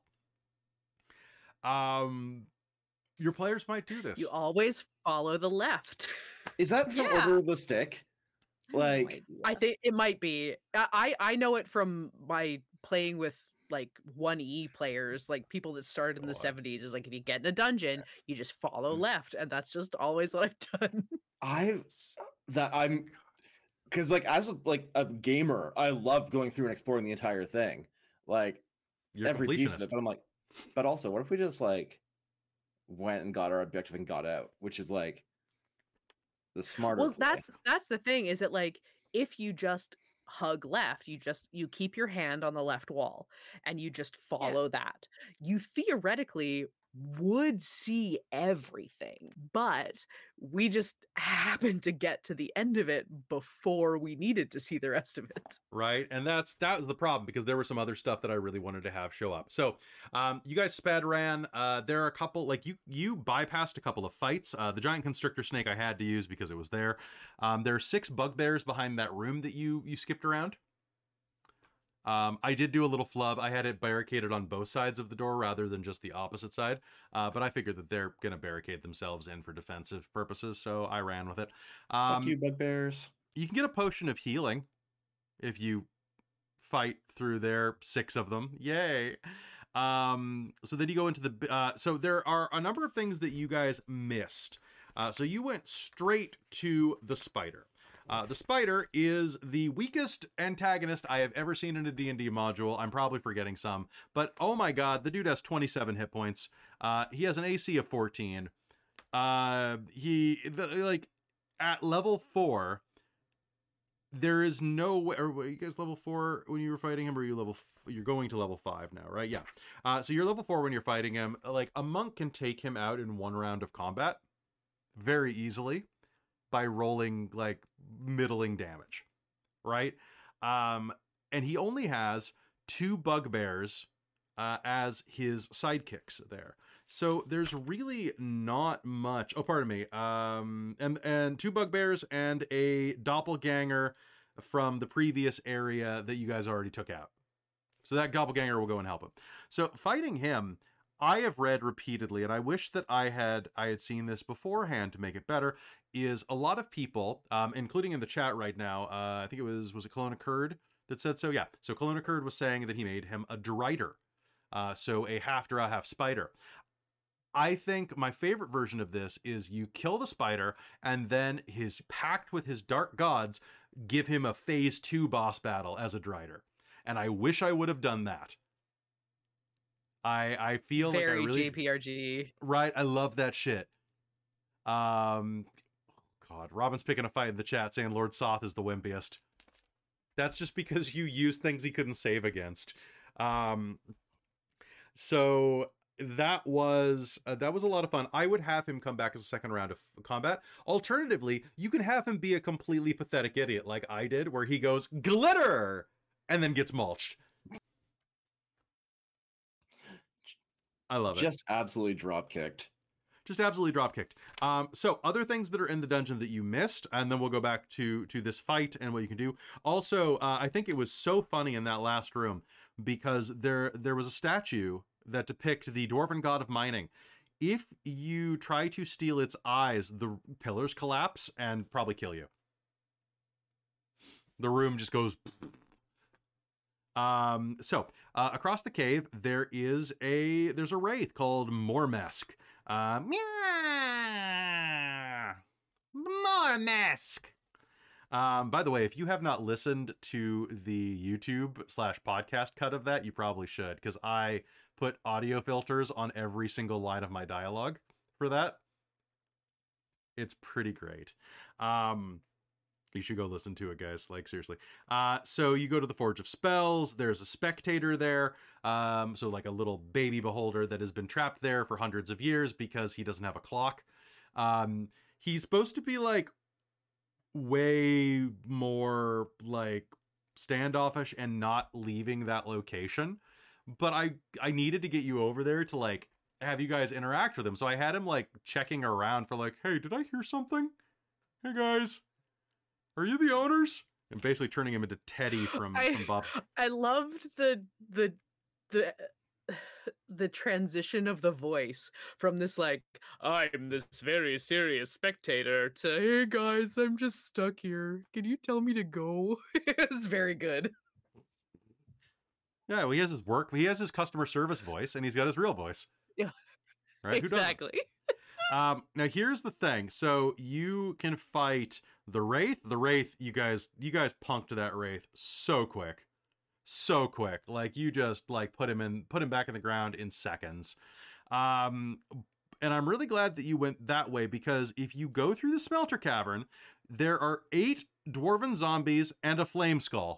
Um, your players might do this. You always follow the left. is that from Yeah. Order of the Stick? I have no Like, idea. I think it might be. I I I know it from my playing with like one E players, like people that started in the Oh, I- seventies. Is like if you get in a dungeon, you just follow left, and that's just always what I've done. I've that I'm because like as a like a gamer, I love going through and exploring the entire thing, like You're a every piece of completionist. it. But I'm like, but also, what if we just like went and got our objective and got out, which is like the smarter. Well, play. that's that's the thing. Is that like if you just hug left, you just you keep your hand on the left wall, and you just follow that. You theoretically would see everything, but we just happened to get to the end of it before we needed to see the rest of it. Right, and that's that was the problem because there was some other stuff that I really wanted to have show up. So um you guys sped ran. Uh there are a couple, like you you bypassed a couple of fights. Uh the giant constrictor snake I had to use because it was there. Um there are six bugbears behind that room that you you skipped around. Um, I did do a little flub. I had it barricaded on both sides of the door rather than just the opposite side. Uh, but I figured that they're going to barricade themselves in for defensive purposes, so I ran with it. Um, Fuck you, bugbears. You can get a potion of healing if you fight through there, six of them. Yay. Um, so then you go into the, uh, so there are a number of things that you guys missed. Uh, so you went straight to the spider. Uh, the spider is the weakest antagonist I have ever seen in a D and D module. I'm probably forgetting some, but oh my god, the dude has twenty-seven hit points. Uh, he has an A C of fourteen. Uh, he, the, like, at level four, there is no way. Or were you guys level four when you were fighting him, or are you level? F- you're going to level five now, right? Yeah. Uh, so you're level four when you're fighting him. Like a monk can take him out in one round of combat very easily by rolling like middling damage, right? Um, and he only has two bugbears uh, as his sidekicks there. So there's really not much. Oh, pardon me. Um, and and two bugbears and a doppelganger from the previous area that you guys already took out. So that doppelganger will go and help him. So fighting him, I have read repeatedly, and I wish that I had I had seen this beforehand to make it better. Is a lot of people, um, including in the chat right now. Uh, I think it was was it Kelowna Kurd that said so. Yeah. So Kelowna Kurd was saying that he made him a Drider, uh, so a half draw, half spider. I think my favorite version of this is you kill the spider, and then his pact with his dark gods give him a phase two boss battle as a Drider. And I wish I would have done that. I I feel Very like I really J P R G. right. I love that shit. Um, God, Robin's picking a fight in the chat saying Lord Soth is the wimpiest. That's just because you use things he couldn't save against. Um, so. That was uh, that was a lot of fun. I would have him come back as a second round of combat. Alternatively, you can have him be a completely pathetic idiot like I did, where he goes glitter and then gets mulched. I love it. Just absolutely drop kicked. Just absolutely drop kicked. Um, so other things that are in the dungeon that you missed, and then we'll go back to to this fight and what you can do. Also, uh, I think it was so funny in that last room because there there was a statue that depict the dwarven god of mining. If you try to steal its eyes, the pillars collapse and probably kill you. The room just goes. Um. So uh, across the cave, there is a there's a wraith called Mormesk. Uh, Mormesk. Um, by the way, if you have not listened to the YouTube slash podcast cut of that, you probably should, because I put audio filters on every single line of my dialogue for that. It's pretty great. Um, you should go listen to it, guys. Like, seriously. Uh, so you go to the Forge of Spells. There's a spectator there. Um, so like a little baby beholder that has been trapped there for hundreds of years because he doesn't have a clock. Um, he's supposed to be like way more like standoffish and not leaving that location. But I I needed to get you over there to like have you guys interact with him. So I had him like checking around for like, hey, did I hear something? Hey guys, are you the owners? And basically turning him into Teddy from, I, from Bob. I loved the the the the transition of the voice from this like I'm this very serious spectator to hey guys, I'm just stuck here. Can you tell me to go? It's very good. Yeah, well, he has his work. He has his customer service voice, and he's got his real voice. Yeah, right. Exactly. um. Now here's the thing. So you can fight the wraith. The wraith. You guys. You guys punked that wraith so quick, so quick. Like you just like put him in, put him back in the ground in seconds. Um. And I'm really glad that you went that way because if you go through the smelter cavern, there are eight dwarven zombies and a flame skull.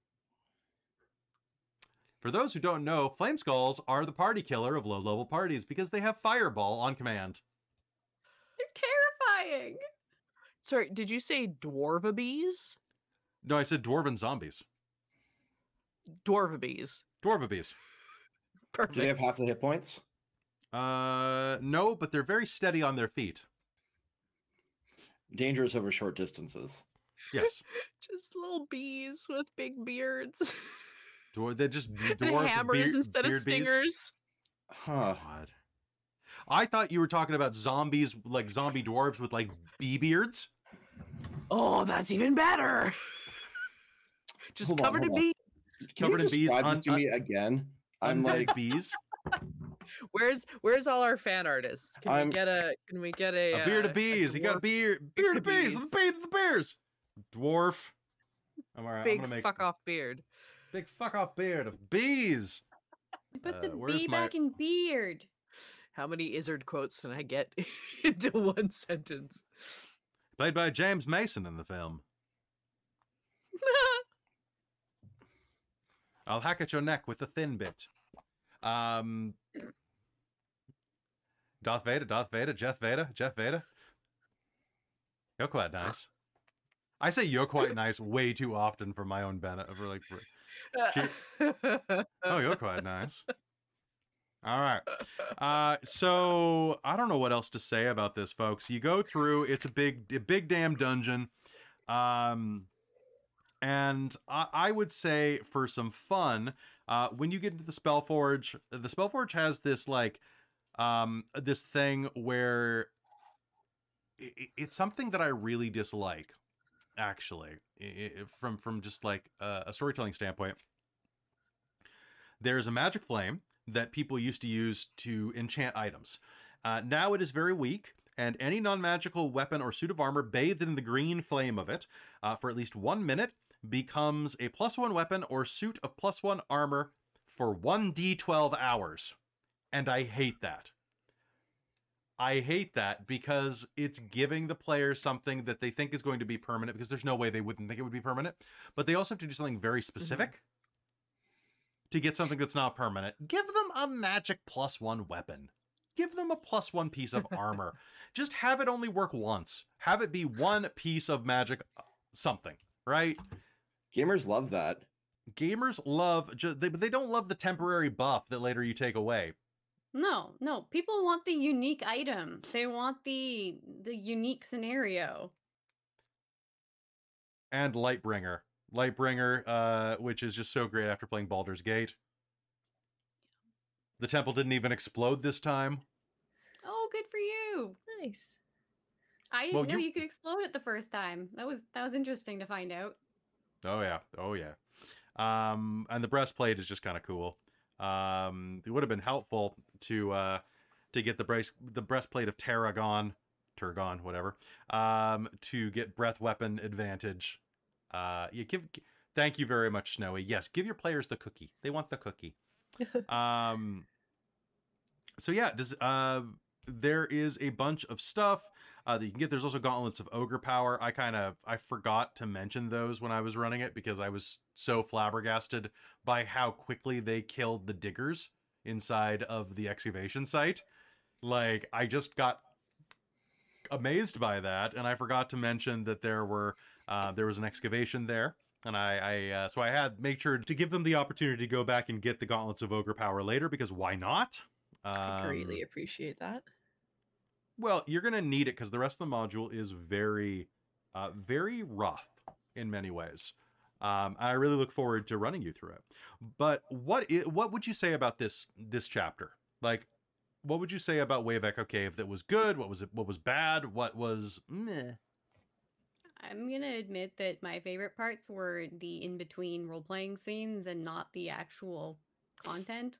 For those who don't know, flame skulls are the party killer of low-level parties because they have fireball on command. They're terrifying. Sorry, did you say dwarvabees? No, I said dwarven zombies. Dwarvabees. Dwarvabees. Perfect. Do they have half the hit points? Uh, no, but they're very steady on their feet. Dangerous over short distances. Yes. Just little bees with big beards. Dwar- they're just And dwarves hammers with beard, instead of beard bees. stingers. Huh. God. I thought you were talking about zombies, like zombie dwarves with like bee beards. Oh, that's even better. Just Hold on, covered in hold on. bees. Can Covered you in bees, describe un- this to me again? I'm undead like, bees. Where's where's all our fan artists? Can I'm- we get a can we get a A beard uh, of bees. You got a dwarf beard. Beard of bees. bees. The beard of the bears. Dwarf. I'm all right. I'm big gonna make fuck off beard? big fuck off beard of bees. Put Uh, the where's bee my- back in beard. How many Izzard quotes can I get into one sentence? Played by James Mason in the film. I'll hack at your neck with the thin bit. Um, Darth Vader, Darth Vader, Jeff Vader, Jeff Vader. You're quite nice. I say you're quite nice way too often for my own benefit. For like, for, she, oh, you're quite nice. All right. Uh, so I don't know what else to say about this, folks. You go through, it's a big, a big damn dungeon. Um, and I, I would say for some fun, uh, when you get into the Spellforge, the Spellforge has this like, um, this thing where it, it's something that I really dislike, actually, it, it, from, from just like a, a storytelling standpoint. There's a magic flame that people used to use to enchant items. Uh, now it is very weak, and any non-magical weapon or suit of armor bathed in the green flame of it uh, for at least one minute becomes a plus one weapon or suit of plus one armor for one d twelve hours. And I hate that. I hate that because it's giving the player something that they think is going to be permanent, because there's no way they wouldn't think it would be permanent. But they also have to do something very specific. Mm-hmm. To get something that's not permanent. Give them a magic plus one weapon. Give them a plus one piece of armor. Just have it only work once. Have it be one piece of magic something, right? Gamers love that. Gamers love, just, they, but they don't love the temporary buff that later you take away. No, no. People want the unique item. They want the the unique scenario. And Lightbringer. Lightbringer, uh, which is just so great after playing Baldur's Gate. The temple didn't even explode this time. Oh, good for you! Nice. I didn't Well, know you... you could explode it the first time. That was that was interesting to find out. Oh yeah, oh yeah. Um, and the breastplate is just kind of cool. Um, it would have been helpful to uh, to get the brace the breastplate of Tarragon, Turgon, whatever. Um, to get breath weapon advantage. Uh, you give, thank you very much, Snowy. Yes, give your players the cookie. They want the cookie. um, so yeah, does, uh, there is a bunch of stuff uh, that you can get. There's also gauntlets of ogre power. I kind of, I forgot to mention those when I was running it because I was so flabbergasted by how quickly they killed the diggers inside of the excavation site. Like, I just got amazed by that, and I forgot to mention that there were uh, there was an excavation there, and I, I uh, so I had made sure to give them the opportunity to go back and get the gauntlets of ogre power later, because why not? Um, I greatly appreciate that. Well, you're gonna need it because the rest of the module is very, uh, very rough in many ways. Um, I really look forward to running you through it. But what I- what would you say about this this chapter? Like, what would you say about Way of Echo Cave that was good? What was it? What was bad? What was meh? I'm gonna admit that my favorite parts were the in-between role-playing scenes and not the actual content.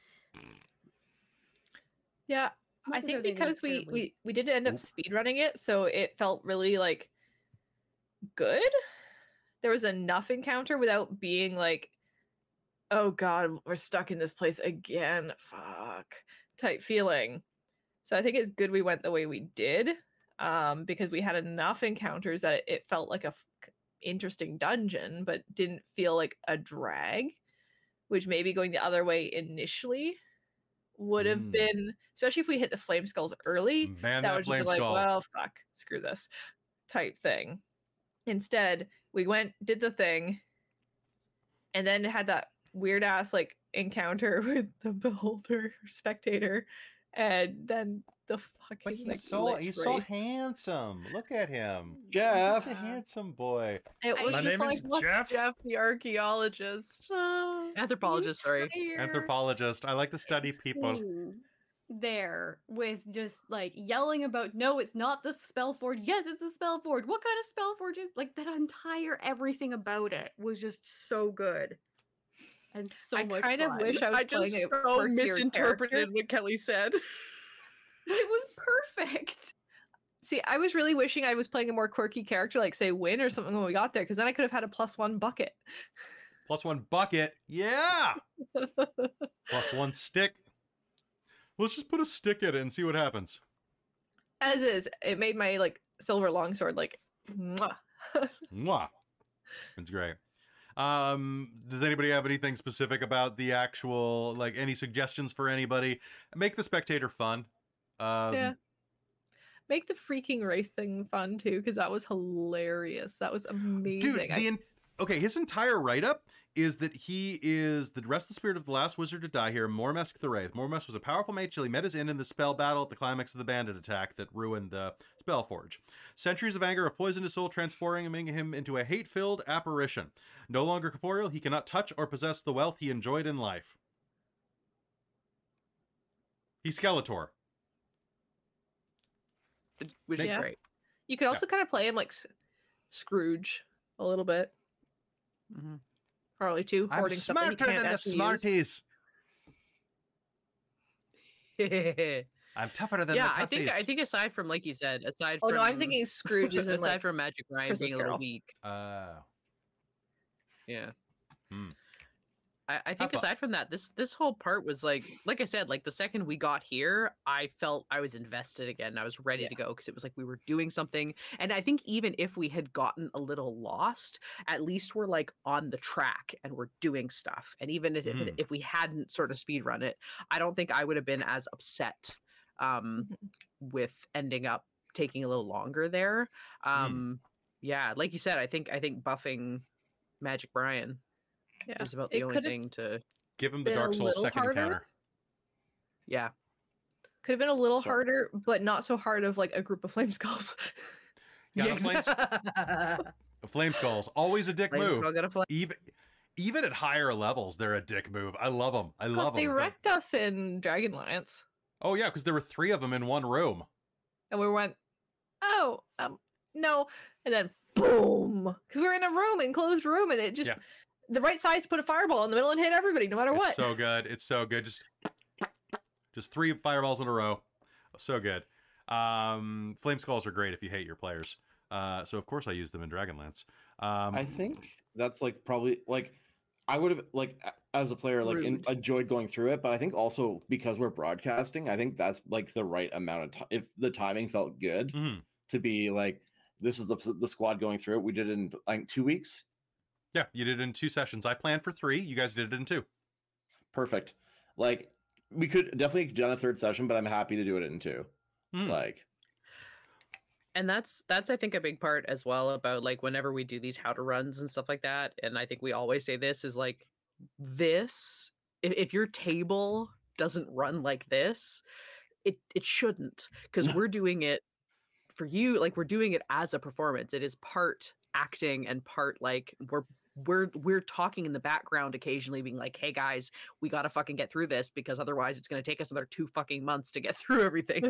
Yeah, Not I that think there's anything because we, terribly- we we did end up Oop. speedrunning it, so it felt really like good. There was enough encounter without being like, oh god, we're stuck in this place again, fuck, type feeling. So I think it's good we went the way we did, um, because we had enough encounters that it, it felt like a f- interesting dungeon, but didn't feel like a drag, which maybe going the other way initially would have Mm. been, especially if we hit the flame skulls early, Man, that that would just be flame like, skull. well, fuck, screw this type thing. Instead, we went, did the thing, and then had that weird ass like encounter with the beholder spectator, and then the fucking But he's like, so lich he's so wraith. handsome. Look at him. Jeff. He's such a handsome boy. It was My just name like, is what Jeff. Jeff, the archaeologist. Oh, Anthropologist, sorry. entire Anthropologist. I like to study people. scene there with just like yelling about, no, it's not the Spellforge. Yes, it's the Spellforge. What kind of Spellforge is like that? Entire everything about it was just so good and so I much kind of fun. wish I was I just playing a so quirkier misinterpreted character. what Kelly said. It was perfect. See, I was really wishing I was playing a more quirky character, like say Win or something when we got there, because then I could have had a plus one bucket. Plus one bucket. Yeah. Plus one stick. Let's just put a stick in it and see what happens. As is, it made my like silver longsword like, mwah. Mwah. It's great. Um, does anybody have anything specific about the actual, like, any suggestions for anybody? Make the spectator fun. Um, Yeah. Make the freaking Wraith thing fun too, because that was hilarious. That was amazing. Dude, I- the en- okay, his entire write-up is that he is the rest of the spirit of the last wizard to die here, Mormesk the Wraith. Mormesk was a powerful mage till he met his end in the spell battle at the climax of the bandit attack that ruined the Spellforge. Centuries of anger have poisoned his soul, transforming him into a hate-filled apparition. No longer corporeal, he cannot touch or possess the wealth he enjoyed in life. He's Skeletor. Which is Yeah. great. you could also kind of play him like S- Scrooge a little bit. Mhm. Probably too, I'm hoarding stuff that he smarter can't than the actually use. Smarties. yeah, I'm tougher than the I think I toughies. think aside from like you said, aside Oh from no, I'm thinking Scrooge is in aside like from Magic Ryan Christmas being a little Carol. weak. Uh, Yeah. Hmm. I, I think fun. aside from that, this this whole part was like, like I said, like the second we got here, I felt I was invested again. I was ready Yeah. to go because it was like we were doing something. And I think even if we had gotten a little lost, at least we're like on the track and we're doing stuff. And even if, if, Mhm. it, if we hadn't sort of speed run it, I don't think I would have been as upset um, with ending up taking a little longer there. Um, Yeah, like you said, I think I think buffing Magic Brian Yeah. is about the It only could've thing to give him the been a Dark Souls little second harder. encounter. yeah. Could have been a little So- harder, but not so hard of like a group of flame skulls. Yeah, the flames, flame skulls, always a dick Flames move. all got a flame. Even even at higher levels, they're a dick move. I love them. I God, love they them. wrecked us in Dragonlance, Oh yeah, because there were three of them in one room. and we went, "Oh, um, no," and then boom, because we were in a room, enclosed room, and it just Yeah. the right size to put a fireball in the middle and hit everybody, no matter It's what. so good. It's so good. Just just three fireballs in a row. So good. Um, flame skulls are great if you hate your players. Uh, so of course I use them in Dragonlance. Um, I think that's like probably like I would have like a- as a player like in, Rude. enjoyed going through it, but I think also because we're broadcasting, I think that's like the right amount of time. If the timing felt good mhm. to be like, this is the the squad going through it. We did it in like two weeks. Yeah, you did it in two sessions. I planned for three. You guys did it in two. Perfect. Like we could definitely done a third session, but I'm happy to do it in two. Hmm. Like And that's that's I think a big part as well about like whenever we do these how to runs and stuff like that. And I think we always say this is like this if, if your table doesn't run like this, it it shouldn't, because we're doing it for you, like we're doing it as a performance. It is part acting and part like we're we're we're talking in the background occasionally being like, hey guys, we gotta fucking get through this because otherwise it's gonna take us another two fucking months to get through everything.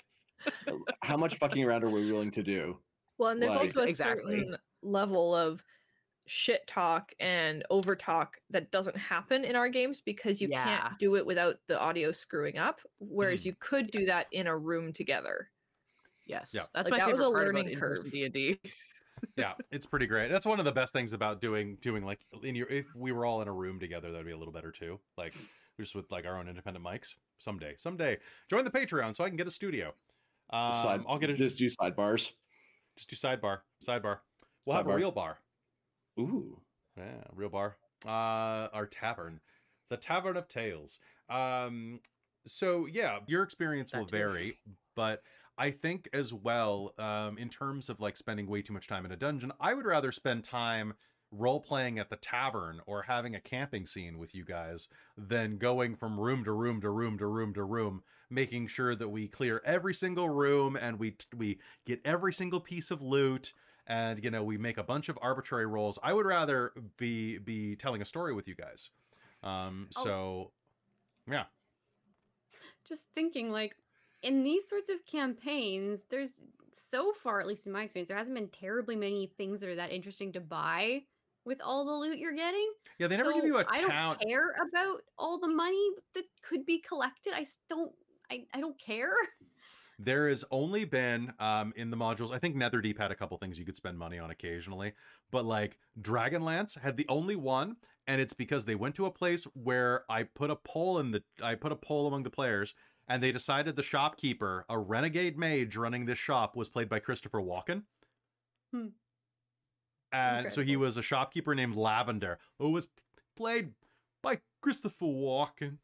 how much fucking around are we willing to do? Well, and there's Like- also a Exactly. certain level of shit talk and over talk that doesn't happen in our games because you Yeah. can't do it without the audio screwing up. Whereas Mhm. you could do that in a room together. Yes, Yeah. that's Like, my that was favorite a part learning about in-person curve. D and D. Yeah, it's pretty great. That's one of the best things about doing doing like in your if we were all in a room together, that'd be a little better too. Like just with like our own independent mics. Someday, someday, join the Patreon so I can get a studio. Um, Side, I'll get a just do sidebars. just do sidebar, sidebar. We'll have a Sidebar. real bar. Ooh. Yeah, real bar. Uh, our tavern, the Tavern of Tales. Um, so yeah, your experience will That too. vary, but I think as well, um, in terms of like spending way too much time in a dungeon, I would rather spend time role playing at the tavern or having a camping scene with you guys than going from room to room to room to room to room, making sure that we clear every single room and we we get every single piece of loot. And you know, we make a bunch of arbitrary rolls. I would rather be be telling a story with you guys. Um, Also- so yeah, Just thinking, like, in these sorts of campaigns, there's so far, at least in my experience, there hasn't been terribly many things that are that interesting to buy with all the loot you're getting. yeah. They never give So you a I town. don't care about all the money that could be collected. I s- don't. I, I don't care. There has only been um in the modules. I think Netherdeep had a couple things you could spend money on occasionally, but like Dragonlance had the only one, and it's because they went to a place where I put a poll in the I put a poll among the players, and they decided the shopkeeper, a renegade mage running this shop, was played by Christopher Walken. Hmm. And so he Incredible. was a shopkeeper named Lavender, who was played by Christopher Walken.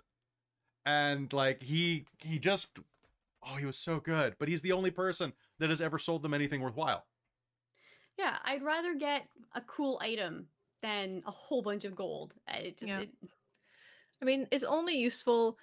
And like he he just oh he was so good, but he's the only person that has ever sold them anything worthwhile. Yeah, I'd rather get a cool item than a whole bunch of gold. Uh, It just Yeah. it, I mean, it's only useful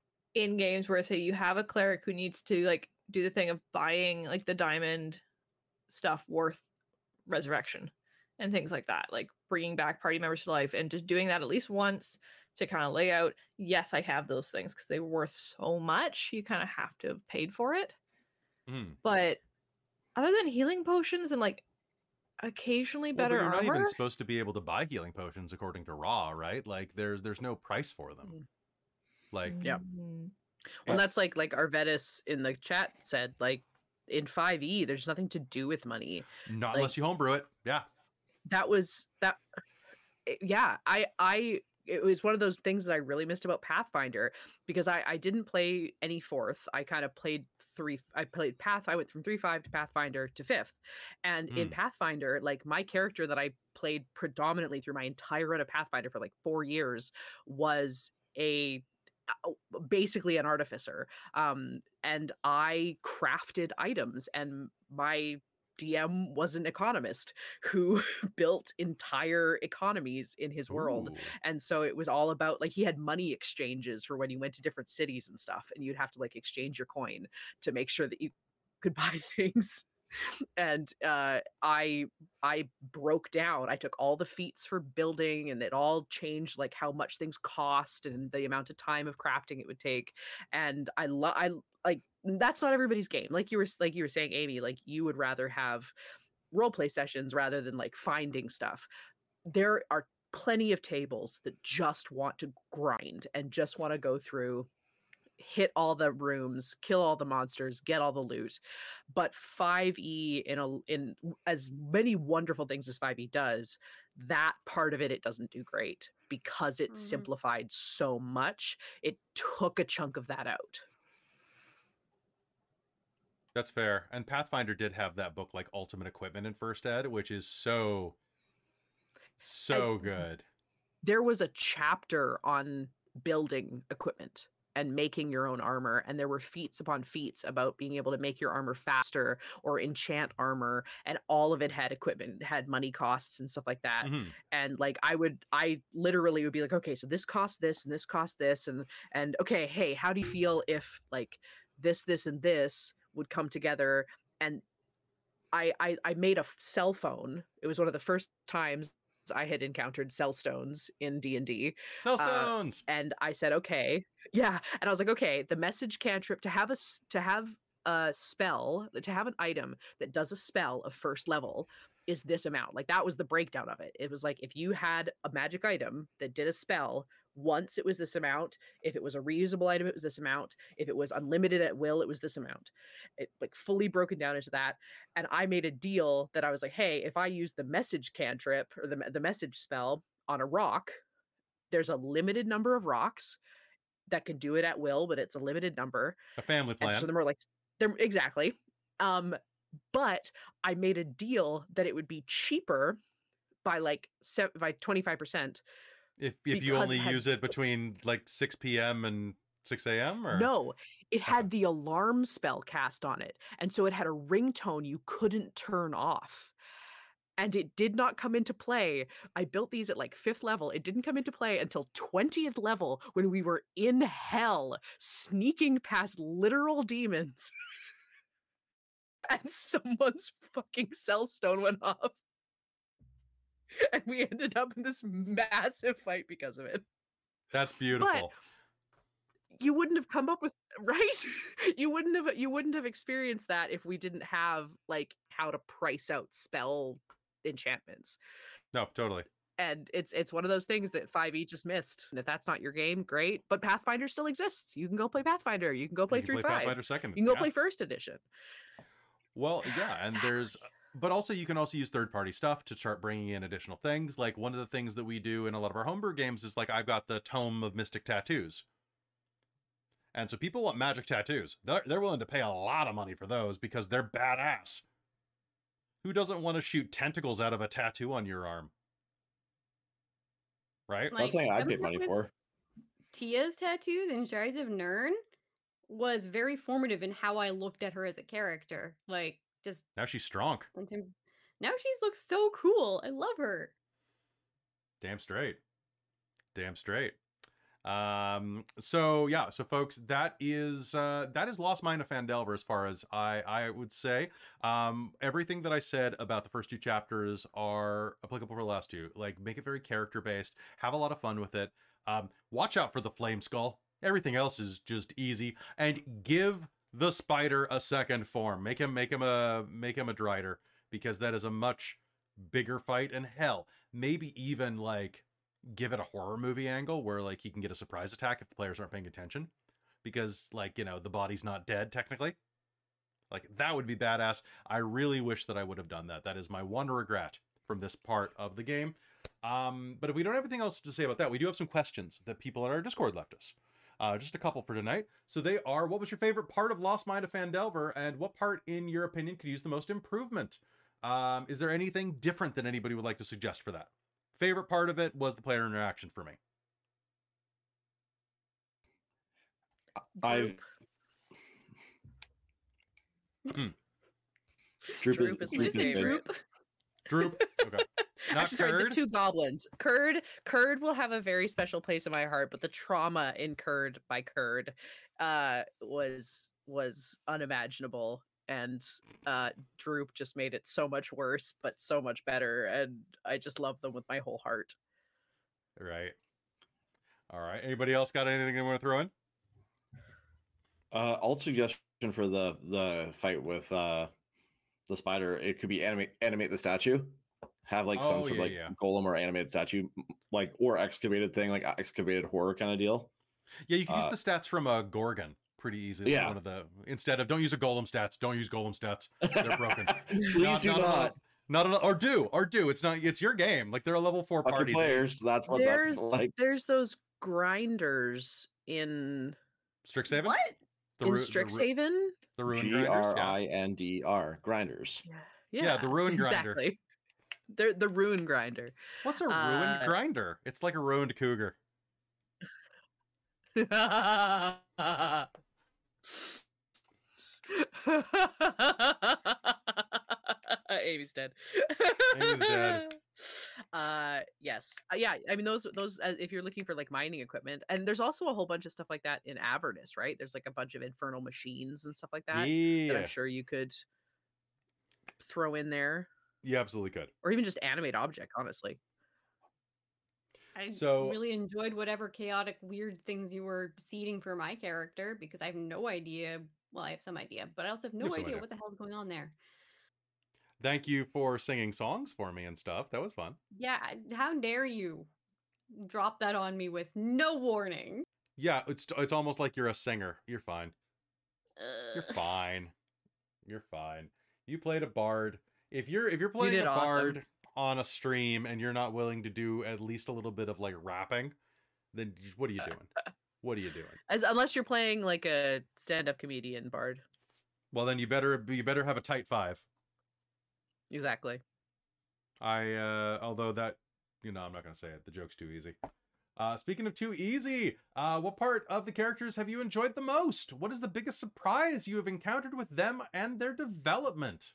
in games where, say, you have a cleric who needs to like do the thing of buying like the diamond stuff worth resurrection and things like that, like bringing back party members to life and just doing that at least once to kind of lay out, yes, I have those things because they were worth so much. You kind of have to have paid for it. Mm. But other than healing potions and like occasionally Well, better but you're not armor, even supposed to be able to buy healing potions according to Raw, right? Like there's there's no price for them. Mm. Like Yeah. Mm. Well, it's- that's like like Arvetis in the chat said, like in five E, there's nothing to do with money. not like- unless you homebrew it. Yeah. That was that. eh, Yeah, I I it was one of those things that I really missed about Pathfinder because I I didn't play any fourth. I kind of played three. I played Path. I went from three five to Pathfinder to fifth, and in Mm. Pathfinder, like my character that I played predominantly through my entire run of Pathfinder for like four years was a uh, basically an artificer, um and I crafted items, and my D M was an economist who built entire economies in his world. Ooh. And so it was all about like he had money exchanges for when you went to different cities and stuff, and you'd have to like exchange your coin to make sure that you could buy things. And uh i i broke down, I took all the feats for building, and it all changed like how much things cost and the amount of time of crafting it would take. And i love i like that's not everybody's game, like you were like you were saying, Amy, like you would rather have role play sessions rather than like finding stuff. There are plenty of tables that just want to grind and just want to go through, hit all the rooms, kill all the monsters, get all the loot. But five E, in a in as many wonderful things as five E does, that part of it it doesn't do great because it Mhm. simplified so much. It took a chunk of that out. That's fair. And Pathfinder did have that book like Ultimate Equipment in First Ed, which is so so good. There was a chapter on building equipment and making your own armor, and there were feats upon feats about being able to make your armor faster or enchant armor, and all of it had equipment, it had money costs and stuff like that. Mhm. And like I would I literally would be like, okay, so this costs this and this costs this, and and okay, hey, how do you feel if like this this and this would come together? And I I, I made a f- cell phone. It was one of the first times I had encountered cell stones in D and D. Cell stones. And I said, okay, yeah. And I was like, okay, the message cantrip to have a s- to have a spell, to have an item that does a spell of first level is this amount. Like that was the breakdown of it. It was like if you had a magic item that did a spell once, it was this amount. If it was a reusable item, it was this amount. If it was unlimited at will, it was this amount. It like fully broken down into that. And I made a deal that I was like, hey, if I use the message cantrip or the the message spell on a rock, there's a limited number of rocks that can do it at will, but it's a limited number. A family And plan. so them are like they're exactly. Um, but I made a deal that it would be cheaper by like se- by twenty-five percent. if if you because only it had- use it between like six p.m. and six a.m. or No, it had the alarm spell cast on it. And so it had a ringtone you couldn't turn off. And it did not come into play. I built these at like fifth level. It didn't come into play until twentieth level when we were in hell, sneaking past literal demons. And someone's fucking cell stone went off. And we ended up in this massive fight because of it. That's beautiful. You wouldn't have come up with right. You wouldn't have you wouldn't have experienced that if we didn't have like how to price out spell enchantments. No, totally. And it's it's one of those things that five E just missed. And if that's not your game, great. But Pathfinder still exists. You can go play Pathfinder. You can go play You can three play five. Pathfinder Second. You can go yeah. play first edition. Well, yeah, and there's, but also you can also use third-party stuff to start bringing in additional things. Like one of the things that we do in a lot of our homebrew games is like I've got the Tome of Mystic Tattoos, and so people want magic tattoos. They're they're willing to pay a lot of money for those because they're badass. Who doesn't want to shoot tentacles out of a tattoo on your arm? Right? Like, That's something I'd coming pay up money with for. Tia's tattoos in Shards of Nirn was very formative in how I looked at her as a character. Like, just Now she's strong. in terms- now she looks so cool. I love her. Damn straight. Damn straight. Um, so yeah, so folks, that is uh that is Lost Mine of Phandelver as far as I I would say. Um, everything that I said about the first two chapters are applicable for the last two. Like, make it very character based, have a lot of fun with it. Um, watch out for the flame skull. Everything else is just easy, and give the spider a second form. Make him make him a make him a Drider, because that is a much bigger fight. And hell, maybe even like give it a horror movie angle where like he can get a surprise attack if the players aren't paying attention, because like, you know, the body's not dead technically. Like, that would be badass. I really wish that I would have done that. That is my one regret from this part of the game. Um, but if we don't have anything else to say about that, we do have some questions that people in our Discord left us. Uh, just a couple for tonight. So they are, what was your favorite part of Lost Mine of Phandelver, and what part, in your opinion, could use the most improvement? Um, is there anything different that anybody would like to suggest for that? Favorite part of it was the player interaction for me. I've Hmm. Droop, Droop is, is Did my you Droop is say good. favorite. Droop? Droop. Okay. Not Actually, sorry, the Curd? two goblins. Curd, Curd will have a very special place in my heart, but the trauma incurred by Curd uh, was was unimaginable, and uh, Droop just made it so much worse, but so much better, and I just love them with my whole heart. Right. All right. Anybody else got anything they want to throw in? Uh, alt suggestion for the the fight with uh the spider. It could be animate animate the statue. Have like some Oh, sort of yeah, like yeah. golem or animated statue, m- like or excavated thing, like excavated horror kind of deal. Yeah, you can use Uh, the stats from a Gorgon pretty easily. Yeah. One of the, instead of, don't use a golem stats, don't use golem stats. They're broken. Please Not- do not not. enough. Not enough, or do, or do. It's not, it's your game. Like, they're a level four Fuck your party. players. That's what's There's up. Like there's those grinders in Strixhaven? What? The in ru- the ru- Strixhaven. The ruin G grinders? R Yeah. I N D R grinders. Yeah, the ruin grinder. Exactly. They're the rune grinder. What's a ruined Uh, grinder? It's like a ruined cougar. Amy's dead. Amy's dead. Uh, yes, uh, yeah. I mean, those those. Uh, if you're looking for like mining equipment, and there's also a whole bunch of stuff like that in Avernus, right? There's like a bunch of infernal machines and stuff like that that Yeah. I'm sure you could throw in there, You absolutely could. or even just animate object. Honestly, I So- really enjoyed whatever chaotic, weird things you were seeding for my character, because I have no idea. Well, I have some idea, but I also have no have some idea idea. what the hell's going on there. Thank you for singing songs for me and stuff. That was fun. Yeah, I- how dare you drop that on me with no warning? Yeah, it's it's almost like you're a singer. You're fine. You're Ugh. fine. You're fine. You played a bard. If you're if you're playing did a awesome. bard on a stream and you're not willing to do at least a little bit of like rapping, then y- what are you doing? What are you doing? As unless you're playing like a stand-up comedian bard. Well, then you better you better have a tight five. Exactly. I uh although that, you know, I'm not gonna say it. The joke's too easy. Uh speaking of too easy, uh what part of the characters have you enjoyed the most? What is the biggest surprise you have encountered with them and their development?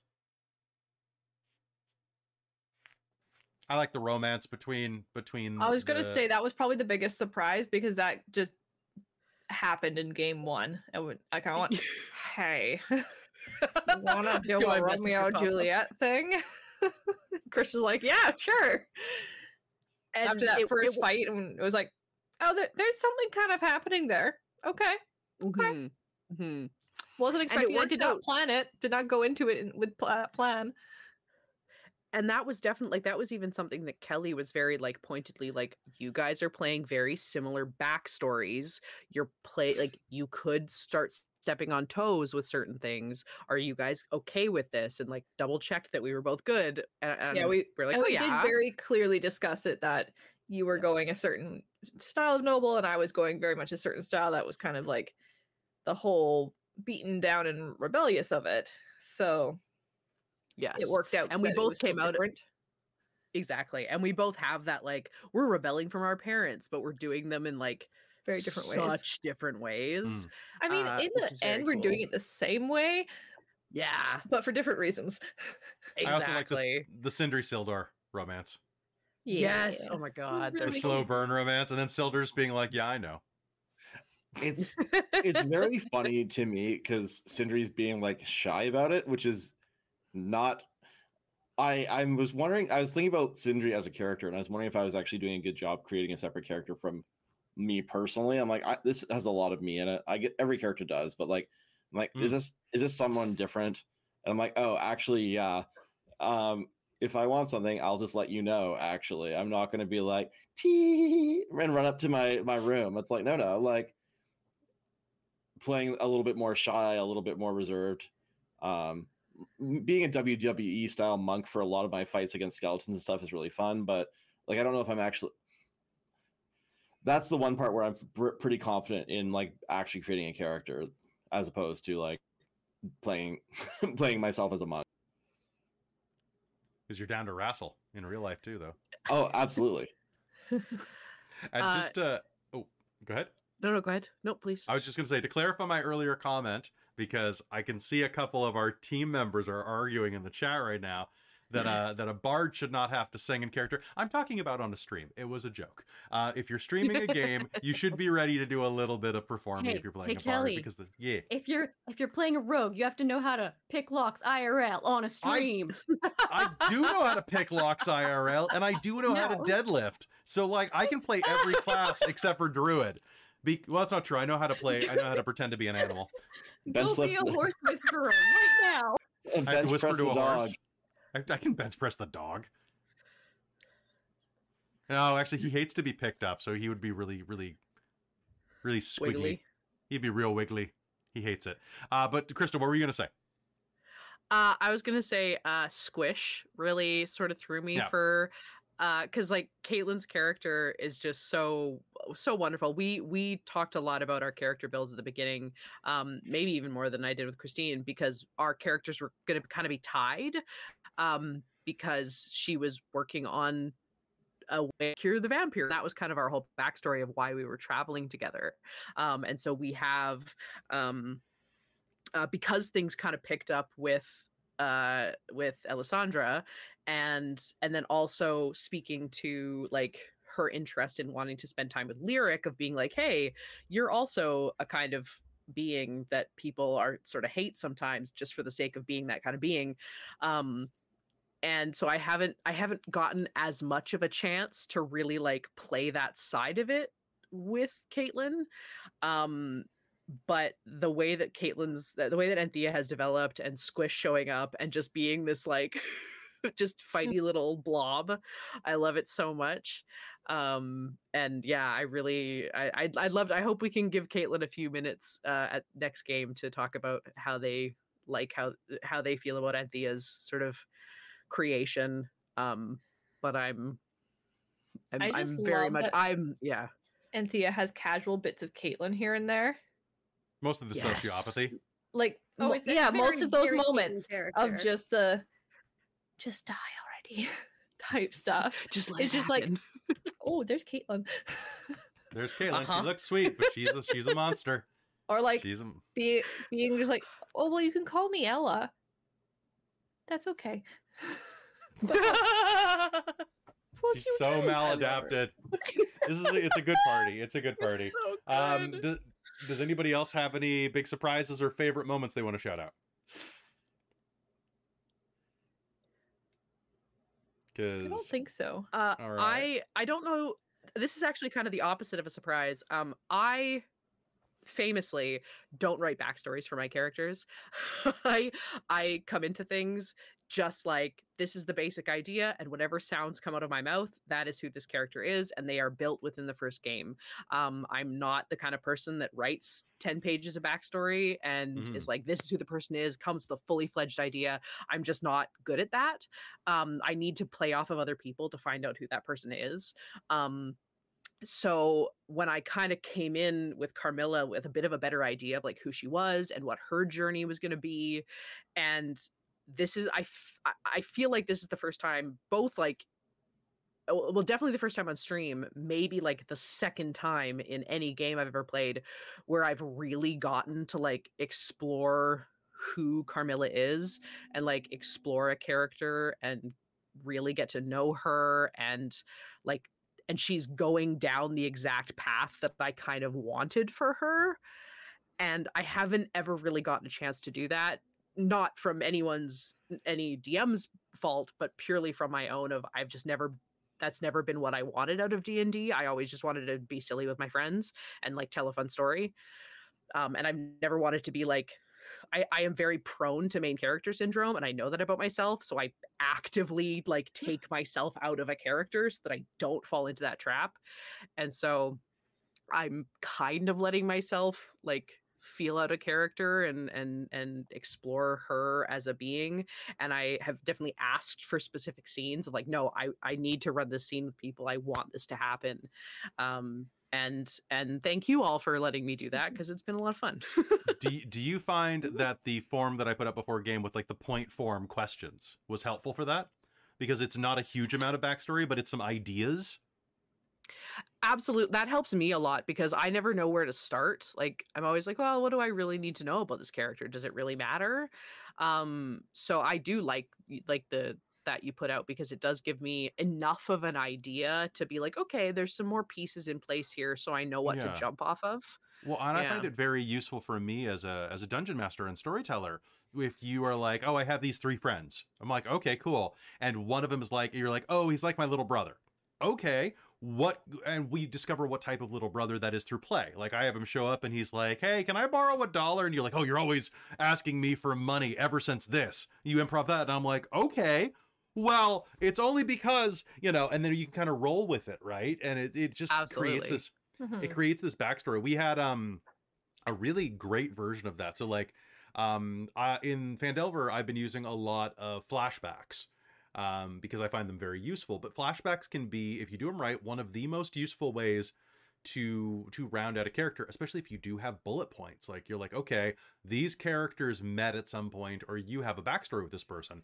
I like the romance between between I was gonna the- say that was probably the biggest surprise because that just happened in game one. I would I kind of went, hey, wanna do Do I a mess with your Romeo combo? Juliet thing? Chris was like, yeah, sure. And After that it- first it- fight, and it was like, oh, there, there's something kind of happening there. Okay, okay. Mhm, mhm. Wasn't And it expecting. I worked did not out. plan it. Did not go into it in, with pla- plan. And that was definitely like that was even something that Kelly was very like pointedly like, you guys are playing very similar backstories. You're play like you could start stepping on toes with certain things. Are you guys okay with this? And like double checked that we were both good. And, and Yeah, we we're like, and oh we yeah, did very clearly discuss it that you were going a Yes. certain s- style of noble, and I was going very much a certain style that was kind of like the whole beaten down and rebellious of it. So Yes. it worked out. And we that it both was so came out different. Exactly. And we both have that, like, we're rebelling from our parents, but we're doing them in like very different ways. such different ways. Mm. I mean, uh, in which the is very end, we're doing cool. it the same way, Yeah, but for different reasons. I also like exactly. the, the Sindri Sildar romance, Yes. Yeah. Oh my god. Really the There's slow burn romance, and then Sildar's being like, "Yeah, I know." It's it's very funny to me because Sindri's being like shy about it, which is not. I I was wondering. I was thinking about Sindri as a character, and I was wondering if I was actually doing a good job creating a separate character from me personally. I'm like, I, this has a lot of me in it. I get every character does, but like, I'm like, Mm. is this is this someone different? And I'm like, oh, actually, yeah. Um, if I want something, I'll just let you know. Actually, I'm not going to be like, tee, and run up to my my room. It's like, no, no, like playing a little bit more shy, a little bit more reserved. Um, m- being a W W E style monk for a lot of my fights against skeletons and stuff is really fun, but like I don't know if I'm actually. That's the one part where I'm pr- pretty confident in like actually creating a character, as opposed to like playing playing myself as a monk. Because you're down to wrestle in real life too, though. Oh, absolutely. And Uh, just uh, oh, go ahead. No, no, go ahead. No, please. I was just going to say, to clarify my earlier comment, because I can see a couple of our team members are arguing in the chat right now that uh, that a bard should not have to sing in character. I'm talking about on a stream. It was a joke. Uh, if you're streaming a game, you should be ready to do a little bit of performing Hey, if you're playing hey, a bard. Kelly. Because the yeah, If you're if you're playing a rogue, you have to know how to pick locks I R L on a stream. I do know how to pick locks I R L, and I do know how to No. deadlift. So like, I can play every class except for druid. Be- well, that's not true. I know how to play. I know how to pretend to be an animal. Bench Go be lift- a horse whisperer right now. And I have to bench whisper press to the a dog. horse. I, I can bench press the dog. No, actually, he hates to be picked up, so he would be really, really, really squiggly. Wiggly. He'd be real wiggly. He hates it. Uh, but Krista, what were you gonna say? Uh, I was gonna say, uh, Squish really sort of threw me Yeah. for, uh, because like Caitlin's character is just so so wonderful. We we talked a lot about our character builds at the beginning, um, maybe even more than I did with Christine, because our characters were gonna kind of be tied, um, because she was working on a way to cure the vampire. That was kind of our whole backstory of why we were traveling together, um, and so we have, um. Uh, because things kind of picked up with uh with Alessandra, and and then also speaking to like her interest in wanting to spend time with Lyric, of being like, hey, you're also a kind of being that people are sort of hate sometimes just for the sake of being that kind of being. um and so I haven't I haven't gotten as much of a chance to really like play that side of it with Caitlin. um but the way that Caitlin's the way that Anthea has developed, and Squish showing up and just being this like just fighty little blob, I love it so much. Um and yeah, I really I I'd, I'd love to, I hope we can give Caitlin a few minutes uh at next game to talk about how they like how how they feel about Anthea's sort of creation. Um but I'm I'm, I just I'm very love much that- I'm yeah Anthea has casual bits of Caitlin here and there. Most of the Yes. sociopathy. Like, Oh, mo- it's a yeah, very, most of those very Caitlin moments of character. just the just die already type stuff. just let It's it just like, happen. oh, there's Caitlin. There's Caitlin. Uh-huh. She looks sweet, but she's a, she's a monster. Or like She's a, be, being just like, oh, well, you can call me Ella. That's okay. Poor she's cute so Ella. maladapted. This is it's a good party. It's a good party. So Um, good. does, does anybody else have any big surprises or favorite moments they want to shout out? I don't Because think so. Uh, All right. I I don't know. This is actually kind of the opposite of a surprise. Um, I famously don't write backstories for my characters. I I come into things just like, this is the basic idea, and whatever sounds come out of my mouth, that is who this character is, and they are built within the first game. Um, I'm not the kind of person that writes ten pages of backstory and Mhm. is like, this is who the person is, comes with a fully fledged idea. I'm just not good at that. Um, I need to play off of other people to find out who that person is. Um, so when I kind of came in with Carmilla with a bit of a better idea of like who she was and what her journey was going to be, and this is I, f- I- I feel like this is the first time, both like, oh, well, definitely the first time on stream, maybe like the second time in any game I've ever played, where I've really gotten to like explore who Carmilla is and like explore a character and really get to know her, and like, and she's going down the exact path that I kind of wanted for her. And I haven't ever really gotten a chance to do that, not from anyone's, any D M's fault, but purely from my own of I've just never, that's never been what I wanted out of D and D. I always just wanted to be silly with my friends and like tell a fun story. Um, and I've never wanted to be like, I, I am very prone to main character syndrome, and I know that about myself. So I actively like take myself out of a character so that I don't fall into that trap. And so I'm kind of letting myself like feel out a character and and and explore her as a being. And I have definitely asked for specific scenes of like, no, I I need to run this scene with people. I want this to happen. Um and and thank you all for letting me do that, because it's been a lot of fun. do you, do you find that the form that I put up before game with like the point form questions was helpful for that? Because it's not a huge amount of backstory, but it's some ideas. Absolutely. That helps me a lot, because I never know where to start. Like, I'm always like, well, what do I really need to know about this character? Does it really matter? Um, so I do like like the that you put out, because it does give me enough of an idea to be like, okay, there's some more pieces in place here, so I know what Yeah. to jump off of. Well, and I Yeah. find it very useful for me as a as a dungeon master and storyteller. If you are like, oh, I have these three friends, I'm like, okay, cool. And one of them is like, you're like, oh, he's like my little brother. Okay, what? And we discover what type of little brother that is through play. Like, I have him show up and he's like, hey, can I borrow a dollar? And you're like, oh, you're always asking me for money ever since this. You improv that. And I'm like, okay, well, it's only because, you know, and then you can kind of roll with it, right? And it, it just Absolutely. creates this, Mhm. it creates this backstory. We had um a really great version of that. So like um uh, in Phandelver, I've been using a lot of flashbacks um, because I find them very useful. But flashbacks can be, if you do them right, one of the most useful ways to to round out a character, especially if you do have bullet points. Like, you're like, okay, these characters met at some point, or you have a backstory with this person.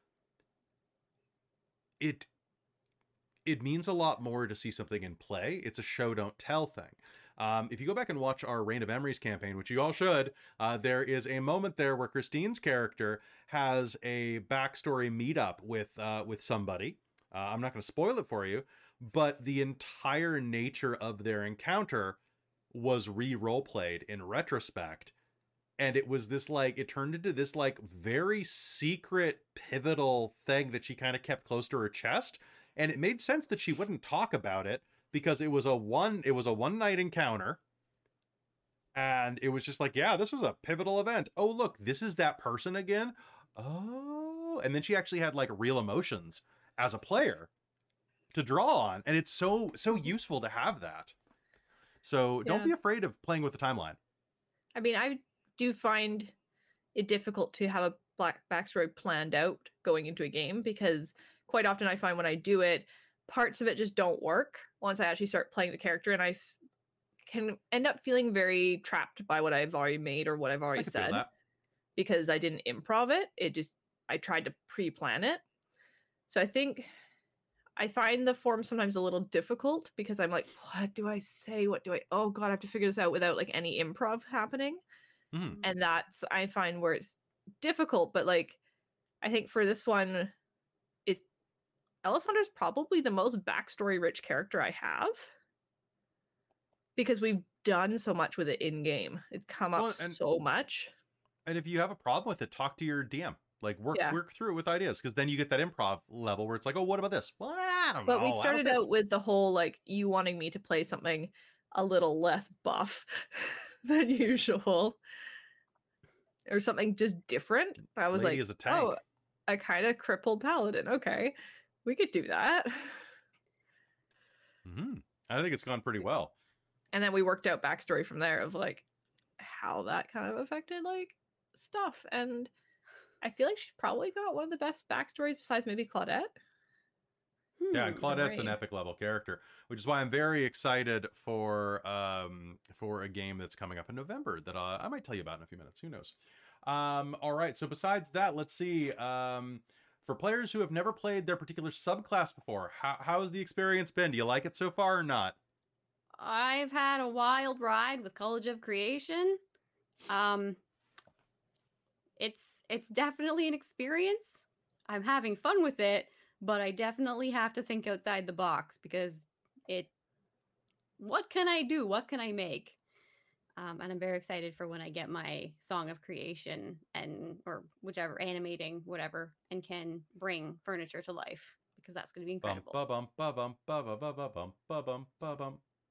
It it means a lot more to see something in play. It's a show don't tell thing. Um, if you go back and watch our Reign of Emeries campaign, which you all should, uh, there is a moment there where Christine's character has a backstory meetup with uh, with somebody. Uh, I'm not going to spoil it for you, but the entire nature of their encounter was re-role played in retrospect. And it was this like, it turned into this like very secret, pivotal thing that she kind of kept close to her chest. And it made sense that she wouldn't talk about it, because it was a one, it was a one night encounter. And it was just like, yeah, this was a pivotal event. Oh, look, this is that person again. Oh, and then she actually had like real emotions as a player to draw on. And it's so, so useful to have that. So don't Yeah. be afraid of playing with the timeline. I mean, I do find it difficult to have a black backstory planned out going into a game, because quite often I find when I do it, parts of it just don't work once I actually start playing the character, and I s- can end up feeling very trapped by what I've already made or what I've I already can feel said, that. because I didn't improv it. It just, I tried to pre-plan it. So I think I find the form sometimes a little difficult, because I'm like, what do I say? What do I, oh God, I have to figure this out without like any improv happening. Mhm. And that's, I find where it's difficult. But like, I think for this one, is Alessandra's probably the most backstory rich character I have, because we've done so much with it in game. It's come up Well, and- so much. And if you have a problem with it, talk to your D M. Like, work Yeah. work through it with ideas, because then you get that improv level where it's like, oh, what about this? Well, I don't But know. we How about started this? out with the whole like you wanting me to play something a little less buff than usual, or something just different. I was Lady like, is a tank. oh, a kind of crippled paladin. Okay, we could do that. Mhm. I think it's gone pretty well. And then we worked out backstory from there of like how that kind of affected like stuff. And I feel like she probably got one of the best backstories besides maybe Claudette. Yeah, and Hmm. Claudette's an Right. epic level character, which is why I'm very excited for um for a game that's coming up in November that uh, I might tell you about in a few minutes. Who knows? Um, all right. So besides that, let's see. Um, for players who have never played their particular subclass before, how how has the experience been? Do you like it so far or not? I've had a wild ride with College of Creation. Um, it's it's definitely an experience. I'm having fun with it, but I definitely have to think outside the box because it. What can I do? What can I make? Um, and I'm very excited for when I get my Song of Creation and or whichever animating whatever and can bring furniture to life because that's going to be incredible. Bum, ba-bum, ba-bum, ba-ba, ba-ba-bum, ba-bum, ba-bum.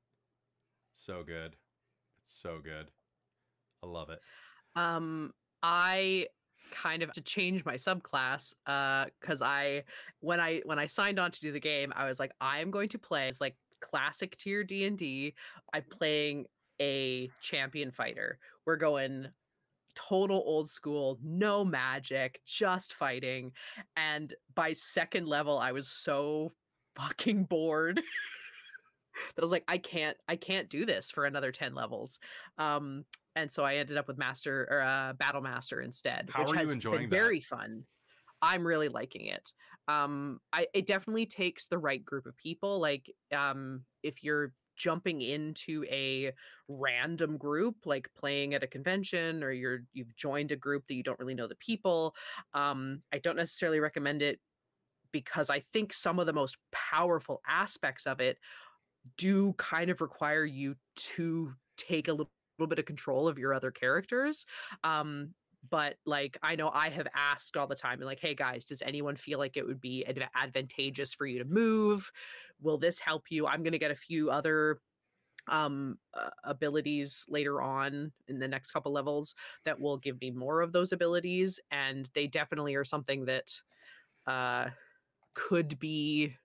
So good. It's so good. I love it. Um, I kind of have to change my subclass uh because I when I when I signed on to do the game, I was like, I'm going to play as like classic tier D and D. I'm playing a champion fighter. We're going total old school, no magic, just fighting. And by second level, I was so fucking bored that I was like, I can't, I can't do this for another ten levels. Um, and so I ended up with master or uh, battle master instead, How which are you has enjoying been that? very fun. I'm really liking it. Um, I it definitely takes the right group of people. Like, um, if you're jumping into a random group, like playing at a convention, or you're you've joined a group that you don't really know the people, um, I don't necessarily recommend it because I think some of the most powerful aspects of it do kind of require you to take a little, little bit of control of your other characters. Um, but like, I know I have asked all the time, like, hey guys, does anyone feel like it would be adv- advantageous for you to move? Will this help you? I'm going to get a few other um uh, abilities later on in the next couple levels that will give me more of those abilities, and they definitely are something that uh could be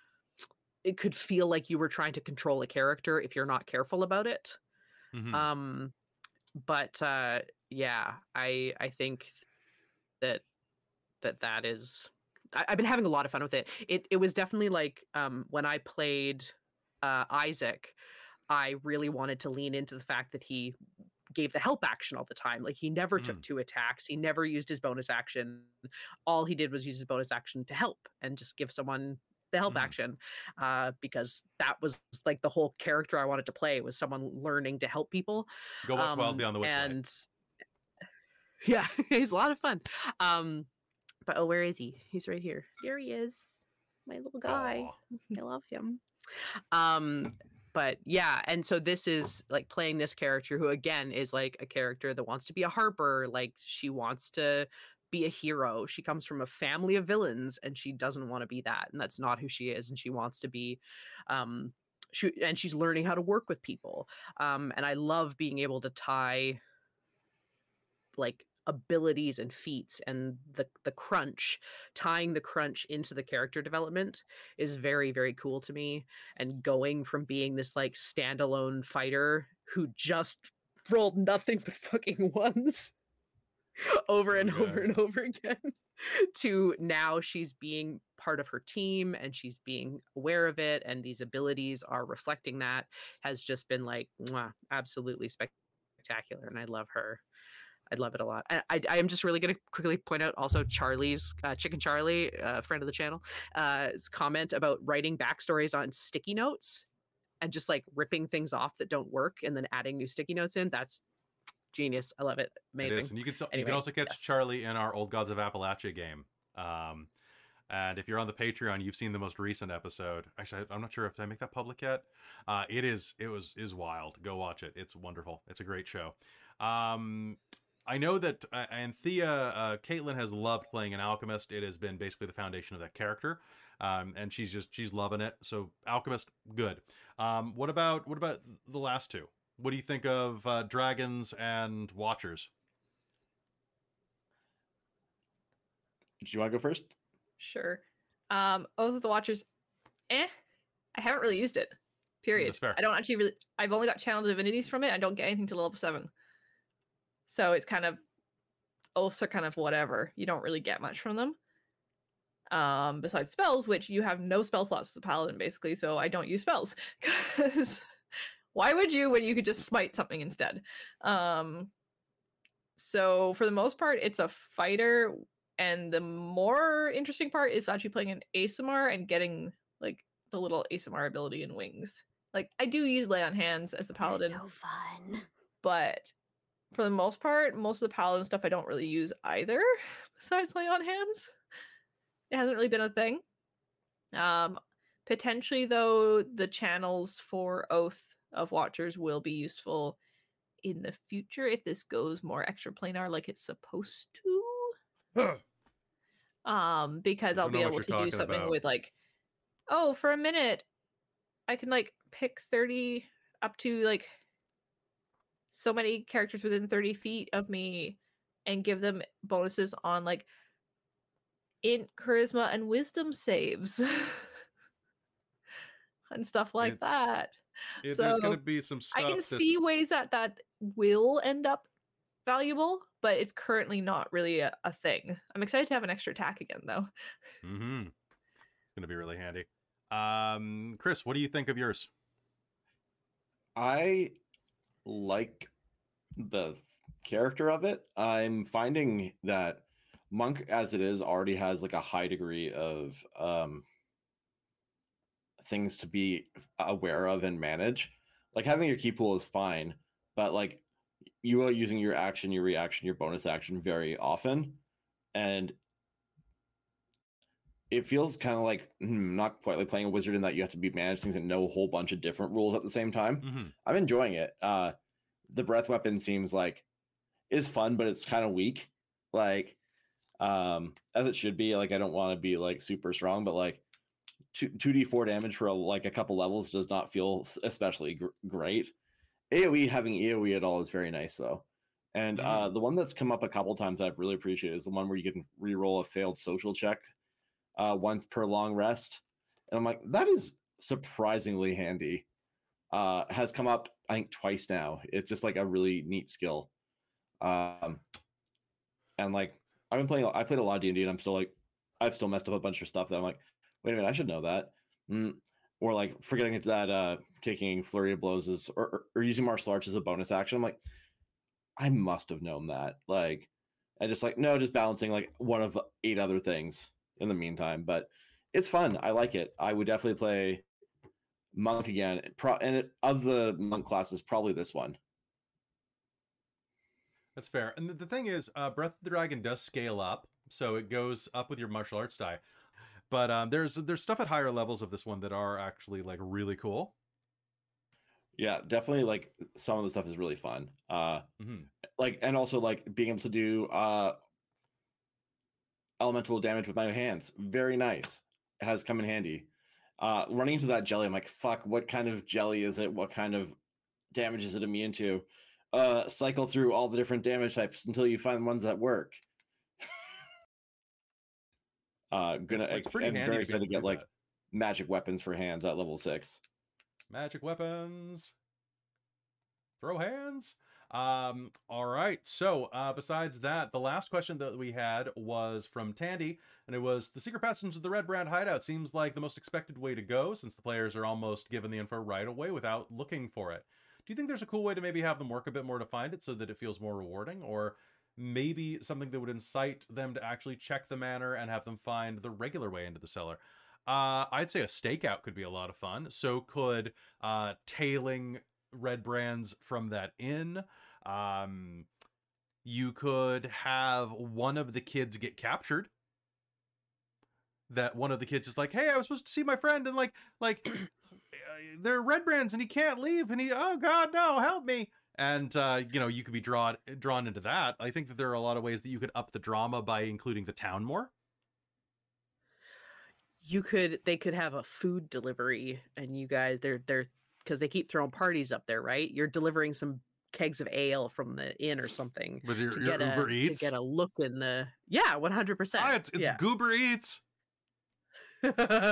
it could feel like you were trying to control a character if you're not careful about it. Mhm. Um, but uh, yeah, I I think that that that is. I, I've been having a lot of fun with it. It it was definitely like um, when I played uh, Isaac, I really wanted to lean into the fact that he gave the help action all the time. Like he never took Mm. two attacks. He never used his bonus action. All he did was use his bonus action to help and just give someone the help Mhm. action, uh, because that was like the whole character I wanted to play was someone learning to help people. Go watch Um, Wild Beyond the Witchlight. and yeah, he's a lot of fun. Um, but oh, where is he? He's right here. Here he is, my little guy. Aw. I love him. Um, but yeah, and so this is like playing this character who again is like a character that wants to be a harper, like she wants to be a hero. She comes from a family of villains and she doesn't want to be that, and that's not who she is, and she wants to be um she, and she's learning how to work with people. Um and I love being able to tie like abilities and feats and the the crunch tying the crunch into the character development is very very cool to me, and going from being this like standalone fighter who just rolled nothing but fucking ones over So and over good. and over again to now she's being part of her team and she's being aware of it, and these abilities are reflecting that, has just been like mwah, absolutely spectacular, and I love her. I love it a lot. I, I, I am just really going to quickly point out also Charlie's, uh, Chicken Charlie, uh, friend of the channel, uh, his comment about writing backstories on sticky notes and just like ripping things off that don't work and then adding new sticky notes in. That's genius. I love it. Amazing. It is. And you can, so, you Anyway, can also catch yes. Charlie in our Old Gods of Appalachia game. Um, and if you're on the Patreon, you've seen the most recent episode. Actually, I- I'm not sure if did I make that public yet. Uh, it is. It was is wild. Go watch it. It's wonderful. It's a great show. Um, I know that uh, Anthea, uh, Caitlin has loved playing an alchemist. It has been basically the foundation of that character, um, and she's just she's loving it. So alchemist, good. Um, what about what about the last two? What do you think of uh, dragons and watchers? Do you want to go first? Sure. Um, Oath of the Watchers, eh. I haven't really used it. Period. That's fair. I don't actually really. I've only got channel divinities from it. I don't get anything till level seven. So it's kind of oaths are kind of whatever. You don't really get much from them. Um, besides spells, which you have no spell slots as a paladin, basically. So I don't use spells because why would you when you could just smite something instead? Um, so for the most part, it's a fighter, and the more interesting part is actually playing an Aasimar and getting like the little Aasimar ability in wings. Like I do use lay on hands as a paladin, They're so fun. but for the most part, most of the paladin stuff I don't really use either. Besides lay on hands, it hasn't really been a thing. Um, potentially though, the channels for Oath of Watchers will be useful in the future if this goes more extraplanar like it's supposed to. um, because I I'll don't be know what able you're to do talking something about. with like, oh, for a minute, I can like pick thirty up to like so many characters within thirty feet of me and give them bonuses on like int, charisma, and wisdom saves and stuff like It's- that. It, so there's going to be some I stuff can that's see ways that that will end up valuable, but it's currently not really a, a thing. I'm excited to have an extra attack again, though. Mm-hmm. It's going to be really handy. Um, Chris, what do you think of yours? I like the character of it. I'm finding that Monk, as it is, already has like a high degree of um, things to be aware of and manage. Like having your key pool is fine, but like you are using your action, your reaction, your bonus action very often, and it feels kind of like hmm, not quite like playing a wizard in that you have to be manage things and know a whole bunch of different rules at the same time. Mm-hmm. I'm enjoying it. Uh, the breath weapon seems like is fun, but it's kind of weak. Like um, as it should be. Like I don't want to be like super strong, but like two two d four damage for a, like a couple levels does not feel especially gr- great. AoE having AoE at all is very nice though. And Mm-hmm. uh, the one that's come up a couple times that I've really appreciated is the one where you can re-roll a failed social check uh, once per long rest. And I'm like, that is surprisingly handy. Uh, has come up, I think, twice now. It's just like a really neat skill. Um, and like, I've been playing, I played a lot of D and D and I'm still like, I've still messed up a bunch of stuff that I'm like, wait a minute, I should know that. Mm. Or like forgetting it that uh, taking flurry of blows is, or, or, or using martial arts as a bonus action. I'm like, I must have known that. Like, and just like, no, just balancing like one of eight other things in the meantime. But it's fun. I like it. I would definitely play Monk again. Pro- and it, of the Monk classes, probably this one. That's fair. And the, the thing is, uh, Breath of the Dragon does scale up, so it goes up with your martial arts die. But um, there's there's stuff at higher levels of this one that are actually like really cool. Yeah, definitely. Like some of the stuff is really fun. Uh, mm-hmm. Like, and also like being able to do uh, elemental damage with my hands. Very nice. It has come in handy. Uh, running into that jelly, I'm like, fuck, what kind of jelly is it? What kind of damage is it immune to? Uh, cycle through all the different damage types until you find ones that work. uh, gonna, It's, it's pretty I'm handy very to be able excited to to get do like that. magic weapons for hands at level six. Magic weapons. Throw hands. Um, all right. So uh, besides that, the last question that we had was from Tandy, and it was, the secret passage of the Red Brand hideout seems like the most expected way to go, since the players are almost given the info right away without looking for it. Do you think there's a cool way to maybe have them work a bit more to find it so that it feels more rewarding? Or maybe something that would incite them to actually check the manor and have them find the regular way into the cellar? Uh, I'd say a stakeout could be a lot of fun. So could uh, tailing red brands from that inn. Um, you could have one of the kids get captured. That one of the kids is like, hey, I was supposed to see my friend, and like, like they're red brands, and he can't leave, and he, oh God, no, help me. And uh, you know, you could be drawn drawn into that. I think that there are a lot of ways that you could up the drama by including the town more. You could, they could have a food delivery, and you guys, they're they're because they keep throwing parties up there, right? You're delivering some kegs of ale from the inn or something With your, to your get Uber a Eats. to get a look in the yeah, one hundred percent. Ah, it's it's yeah. Goober Eats. You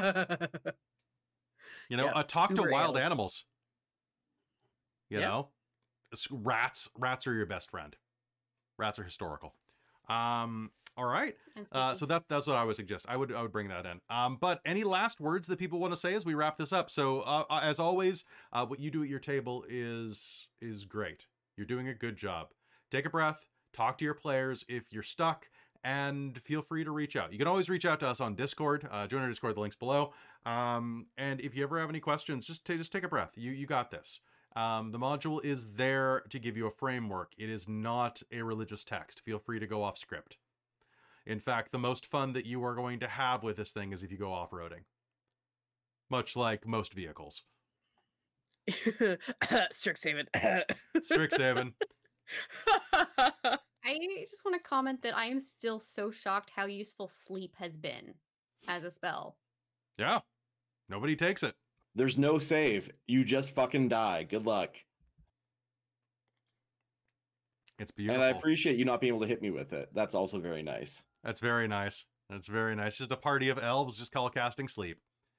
know, Yeah, uh, talk Uber to wild ales. animals. You Yeah. know, S- rats. Rats are your best friend. Rats are historical. Um. All right. Sounds Uh, good. so that that's what I would suggest. I would I would bring that in. Um. But any last words that people want to say as we wrap this up? So uh, uh, as always, uh, what you do at your table is is great. You're doing a good job. Take a breath. talk to your players if you're stuck, and feel free to reach out. You can always reach out to us on Discord. Uh, join our Discord, the link's below. Um, and if you ever have any questions, just, t- just take a breath. You, you got this. Um, the module is there to give you a framework. It is not a religious text. Feel free to go off script. In fact, the most fun that you are going to have with this thing is if you go off-roading. Much like most vehicles. Strixhaven. Strixhaven. I just want to comment that I am still so shocked how useful sleep has been as a spell. Yeah. Nobody takes it. There's no save. You just fucking die. Good luck. It's beautiful. And I appreciate you not being able to hit me with it. That's also very nice. That's very nice. That's very nice. Just a party of elves just call casting sleep.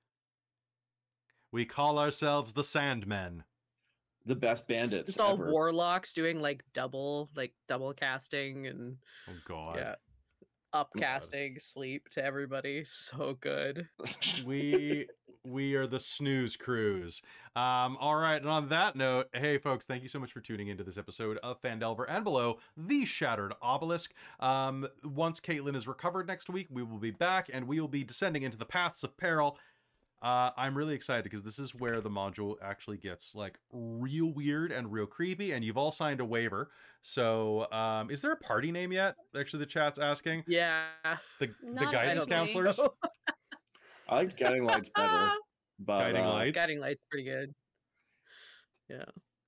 We call ourselves the Sandmen. The best bandits. Just all ever. warlocks doing like double, like double casting and Oh god. yeah, upcasting sleep to everybody. So good. we we are the snooze crews. Um, all right, and on that note, hey folks, thank you so much for tuning into this episode of Phandelver and Below, the Shattered Obelisk. Um, once Caitlin is recovered next week, we will be back and we will be descending into the paths of peril. Uh, I'm really excited because this is where the module actually gets like real weird and real creepy, and you've all signed a waiver. So, um, is there a party name yet? Actually, the chat's asking. Yeah. The, the Not guidance really. counselors. So. I like Guiding Lights better. But, Guiding uh, Lights. Guiding Light's pretty good. Yeah.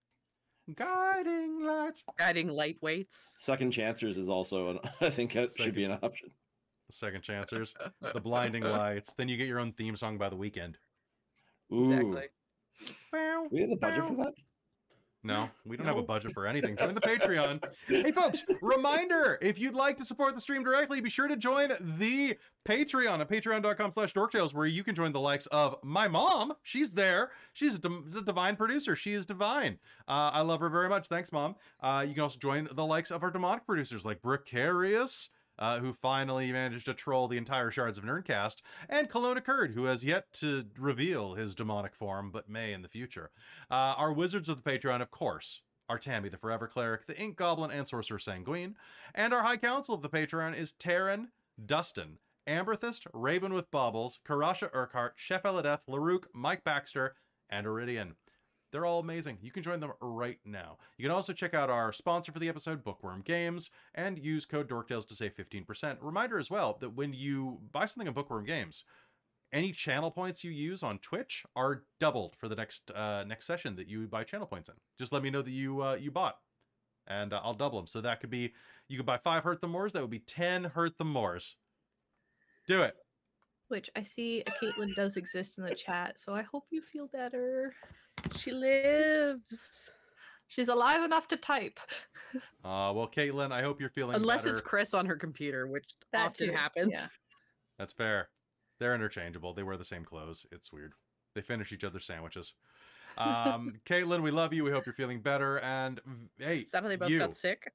Guiding Lights. Guiding Lightweights. Second Chancers is also, an, I think, it should be an option. The Second Chancers. The Blinding Lights. Then you get your own theme song by the weekend. Ooh. Exactly. We have the budget for that? No, we don't have a No. budget for anything. Join the Patreon. Hey, folks, reminder, if you'd like to support the stream directly, be sure to join the Patreon at patreon.com slash dorktales, where you can join the likes of my mom. She's there. She's a dim- the divine producer. She is divine. Uh, I love her very much. Thanks, Mom. Uh, you can also join the likes of our demonic producers like Precarious, Uh, who finally managed to troll the entire Shards of Nerdcast, and Kelowna Kurd, who has yet to reveal his demonic form, but may in the future. Uh, our wizards of the Patreon, of course, are Tammy the Forever Cleric, the Ink Goblin, and Sorcerer Sanguine. And our High Council of the Patreon is Taryn, Dustin, Amberthist, Raven with Baubles, Karasha Urquhart, Chef Eladeth, Larouk, Mike Baxter, and Iridian. They're all amazing. You can join them right now. You can also check out our sponsor for the episode, Bookworm Games, and use code DorkTales to save fifteen percent. Reminder as well that when you buy something on Bookworm Games, any channel points you use on Twitch are doubled for the next uh, next session that you buy channel points in. Just let me know that you uh, you bought, and uh, I'll double them. So that could be, you could buy five Hurt the Moors, that would be ten Hurt the Moors. Do it. Which I see a Caitlin does exist in the chat, so I hope you feel better. She lives. She's alive enough to type. Uh, well, Caitlin, I hope you're feeling Unless better. it's Chris on her computer, which That often too, happens. yeah. That's fair. They're interchangeable. They wear the same clothes. It's weird. They finish each other's sandwiches. Um, Caitlin, we love you. We hope you're feeling better. And v- hey, Is that how they both you. got sick?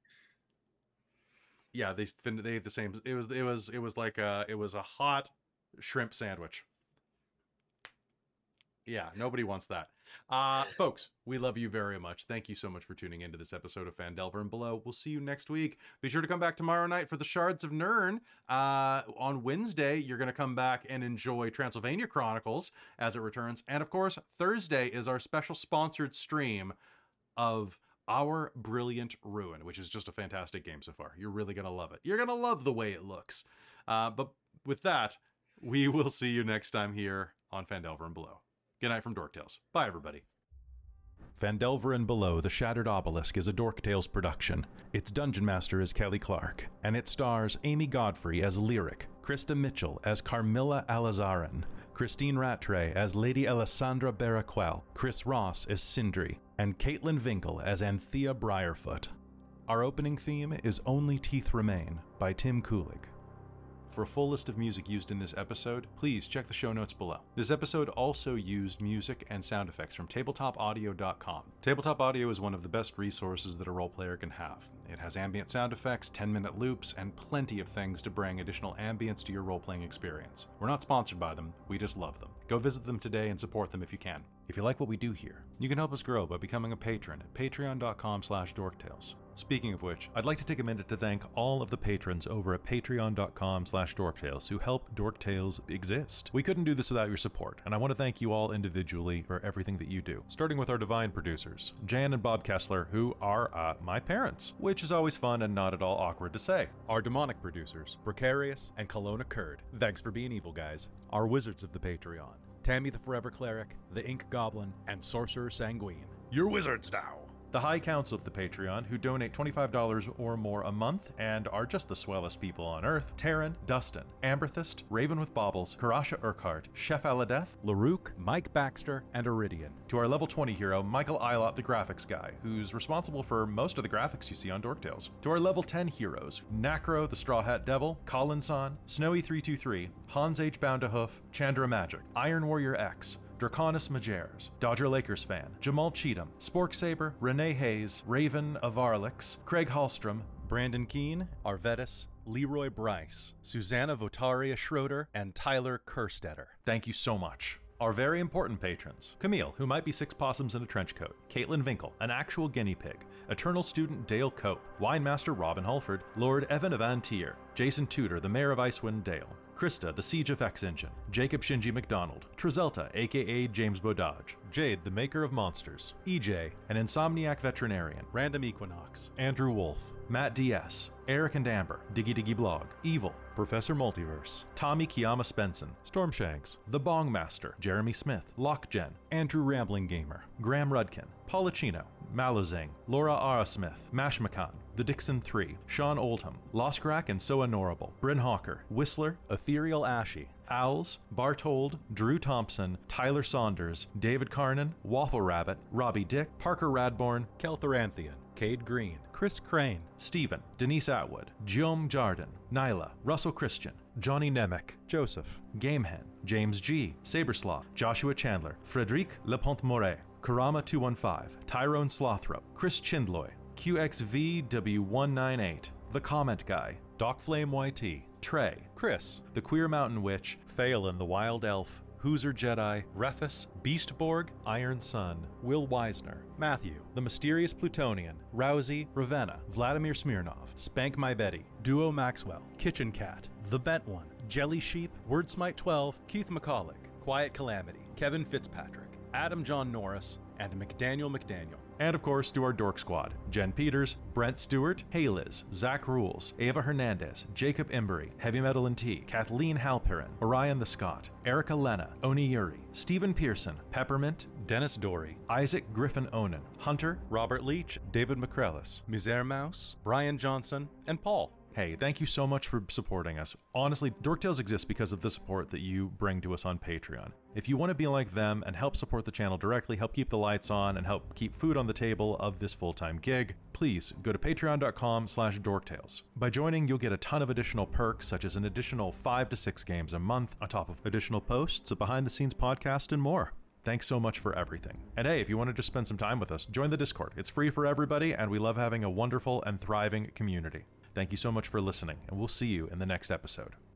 Yeah, they fin- they ate the same. It was it was it was like a it was a hot shrimp sandwich. Yeah, nobody wants that. Uh, folks, we love you very much. Thank you so much for tuning into this episode of Phandelver and Below. We'll see you next week. Be sure to come back tomorrow night for the Shards of Nirn. Uh, on Wednesday, you're going to come back and enjoy Transylvania Chronicles as it returns. And of course, Thursday is our special sponsored stream of Our Brilliant Ruin, which is just a fantastic game so far. You're really going to love it. You're going to love the way it looks. Uh, but with that, we will see you next time here on Phandelver and Below. Good night from Dorktales. Bye, everybody. Phandelver and Below, The Shattered Obelisk is a Dorktales production. Its Dungeon Master is Kelly Clark, and it stars Amy Godfrey as Lyric, Krista Mitchell as Carmilla Alazarin, Christine Rattray as Lady Alessandra Baraquel, Chris Ross as Sindri, and Caitlin Vinkel as Anthea Briarfoot. Our opening theme is Only Teeth Remain by Tim Kulig. For a full list of music used in this episode, please check the show notes below. This episode also used music and sound effects from tabletop audio dot com. Tabletop Audio is one of the best resources that a role player can have. It has ambient sound effects, ten minute loops, and plenty of things to bring additional ambience to your role-playing experience. We're not sponsored by them, we just love them. Go visit them today and support them if you can. If you like what we do here, you can help us grow by becoming a patron at patreon dot com slash dorktales. Speaking of which, I'd like to take a minute to thank all of the patrons over at patreon.com slash dorktales who help Dorktales exist. We couldn't do this without your support, and I want to thank you all individually for everything that you do. Starting with our divine producers, Jan and Bob Kessler, who are uh, my parents, which is always fun and not at all awkward to say. Our demonic producers, Precarious and Kelowna Curd. Thanks for being evil, guys. Our wizards of the Patreon, Tammy the Forever Cleric, the Ink Goblin, and Sorcerer Sanguine. You're wizards now! The High Council of the Patreon, who donate twenty-five dollars or more a month and are just the swellest people on Earth. Taryn, Dustin, Amberthist, Raven with Baubles, Karasha Urquhart, Chef Aladeth, Larouk, Mike Baxter, and Iridian. To our level twenty hero, Michael Eilot, the graphics guy, who's responsible for most of the graphics you see on Dorktales. To our level ten heroes, Nacro, the Straw Hat Devil, Collinson, Snowy three two three, Hans H. Boundahoof, Chandra Magic, Iron Warrior X, Draconis Majers, Dodger Lakers fan, Jamal Cheatham, Spork Saber, Renee Hayes, Raven Avarlix, Craig Hallstrom, Brandon Keene, Arvetis, Leroy Bryce, Susanna Votaria Schroeder, and Tyler Kerstetter. Thank you so much. Our very important patrons, Camille, who might be six possums in a trench coat, Caitlin Vinkel, an actual guinea pig, Eternal Student Dale Cope, Winemaster Robin Hulford, Lord Evan of Antier, Jason Tudor, the Mayor of Icewind Dale, Krista, the Siege of X Engine, Jacob Shinji McDonald, Trizelta, aka James Bododge, Jade, the Maker of Monsters, E J, an Insomniac Veterinarian, Random Equinox, Andrew Wolf, Matt D S, Eric and Amber, Diggy Diggy Blog, Evil, Professor Multiverse, Tommy Kiyama Spenson, Stormshanks, The Bong Master, Jeremy Smith, Lockgen, Andrew Rambling Gamer, Graham Rudkin, Policino, Malazing, Laura Ara Smith, Mashmakan, The Dixon three, Sean Oldham, Loskrak and So Honorable, Bryn Hawker, Whistler, Ethereal Ashy, Owls, Bartold, Drew Thompson, Tyler Saunders, David Carnan, Waffle Rabbit, Robbie Dick, Parker Radborn, Keltheranthian, Cade Green, Chris Crane, Stephen, Denise Atwood, Jom Jardin, Nyla, Russell Christian, Johnny Nemec, Joseph, Gamehen, James G, Saberslaw, Joshua Chandler, Frederic Leponte Moret, Karama two one five, Tyrone Slothrop, Chris Chindloy, Q X V W one nine eight, The Comment Guy, Docflame Y T, Trey, Chris, The Queer Mountain Witch, Phelan the Wild Elf, Hooser Jedi, Refus, Beastborg, Iron Sun, Will Weisner, Matthew, The Mysterious Plutonian, Rousey, Ravenna, Vladimir Smirnov, Spank My Betty, Duo Maxwell, Kitchen Cat, The Bent One, Jelly Sheep, Wordsmite twelve, Keith McCulloch, Quiet Calamity, Kevin Fitzpatrick, Adam John Norris, and McDaniel McDaniel. And of course to our Dork Squad, Jen Peters, Brent Stewart, Hayliz, Zach Rules, Ava Hernandez, Jacob Embry, Heavy Metal and Tea, Kathleen Halperin, Orion the Scott, Erica Lena, Oni Yuri, Stephen Pearson, Peppermint, Dennis Dory, Isaac Griffin Onan, Hunter, Robert Leach, David McCrellis, Misere Mouse, Brian Johnson, and Paul. Hey, thank you so much for supporting us. Honestly, Dorktales exists because of the support that you bring to us on Patreon. If you want to be like them and help support the channel directly, help keep the lights on, and help keep food on the table of this full-time gig, please go to patreon.com slash dorktales. By joining, you'll get a ton of additional perks, such as an additional five to six games a month, on top of additional posts, a behind-the-scenes podcast, and more. Thanks so much for everything. And hey, if you want to just spend some time with us, join the Discord. It's free for everybody, and we love having a wonderful and thriving community. Thank you so much for listening, and we'll see you in the next episode.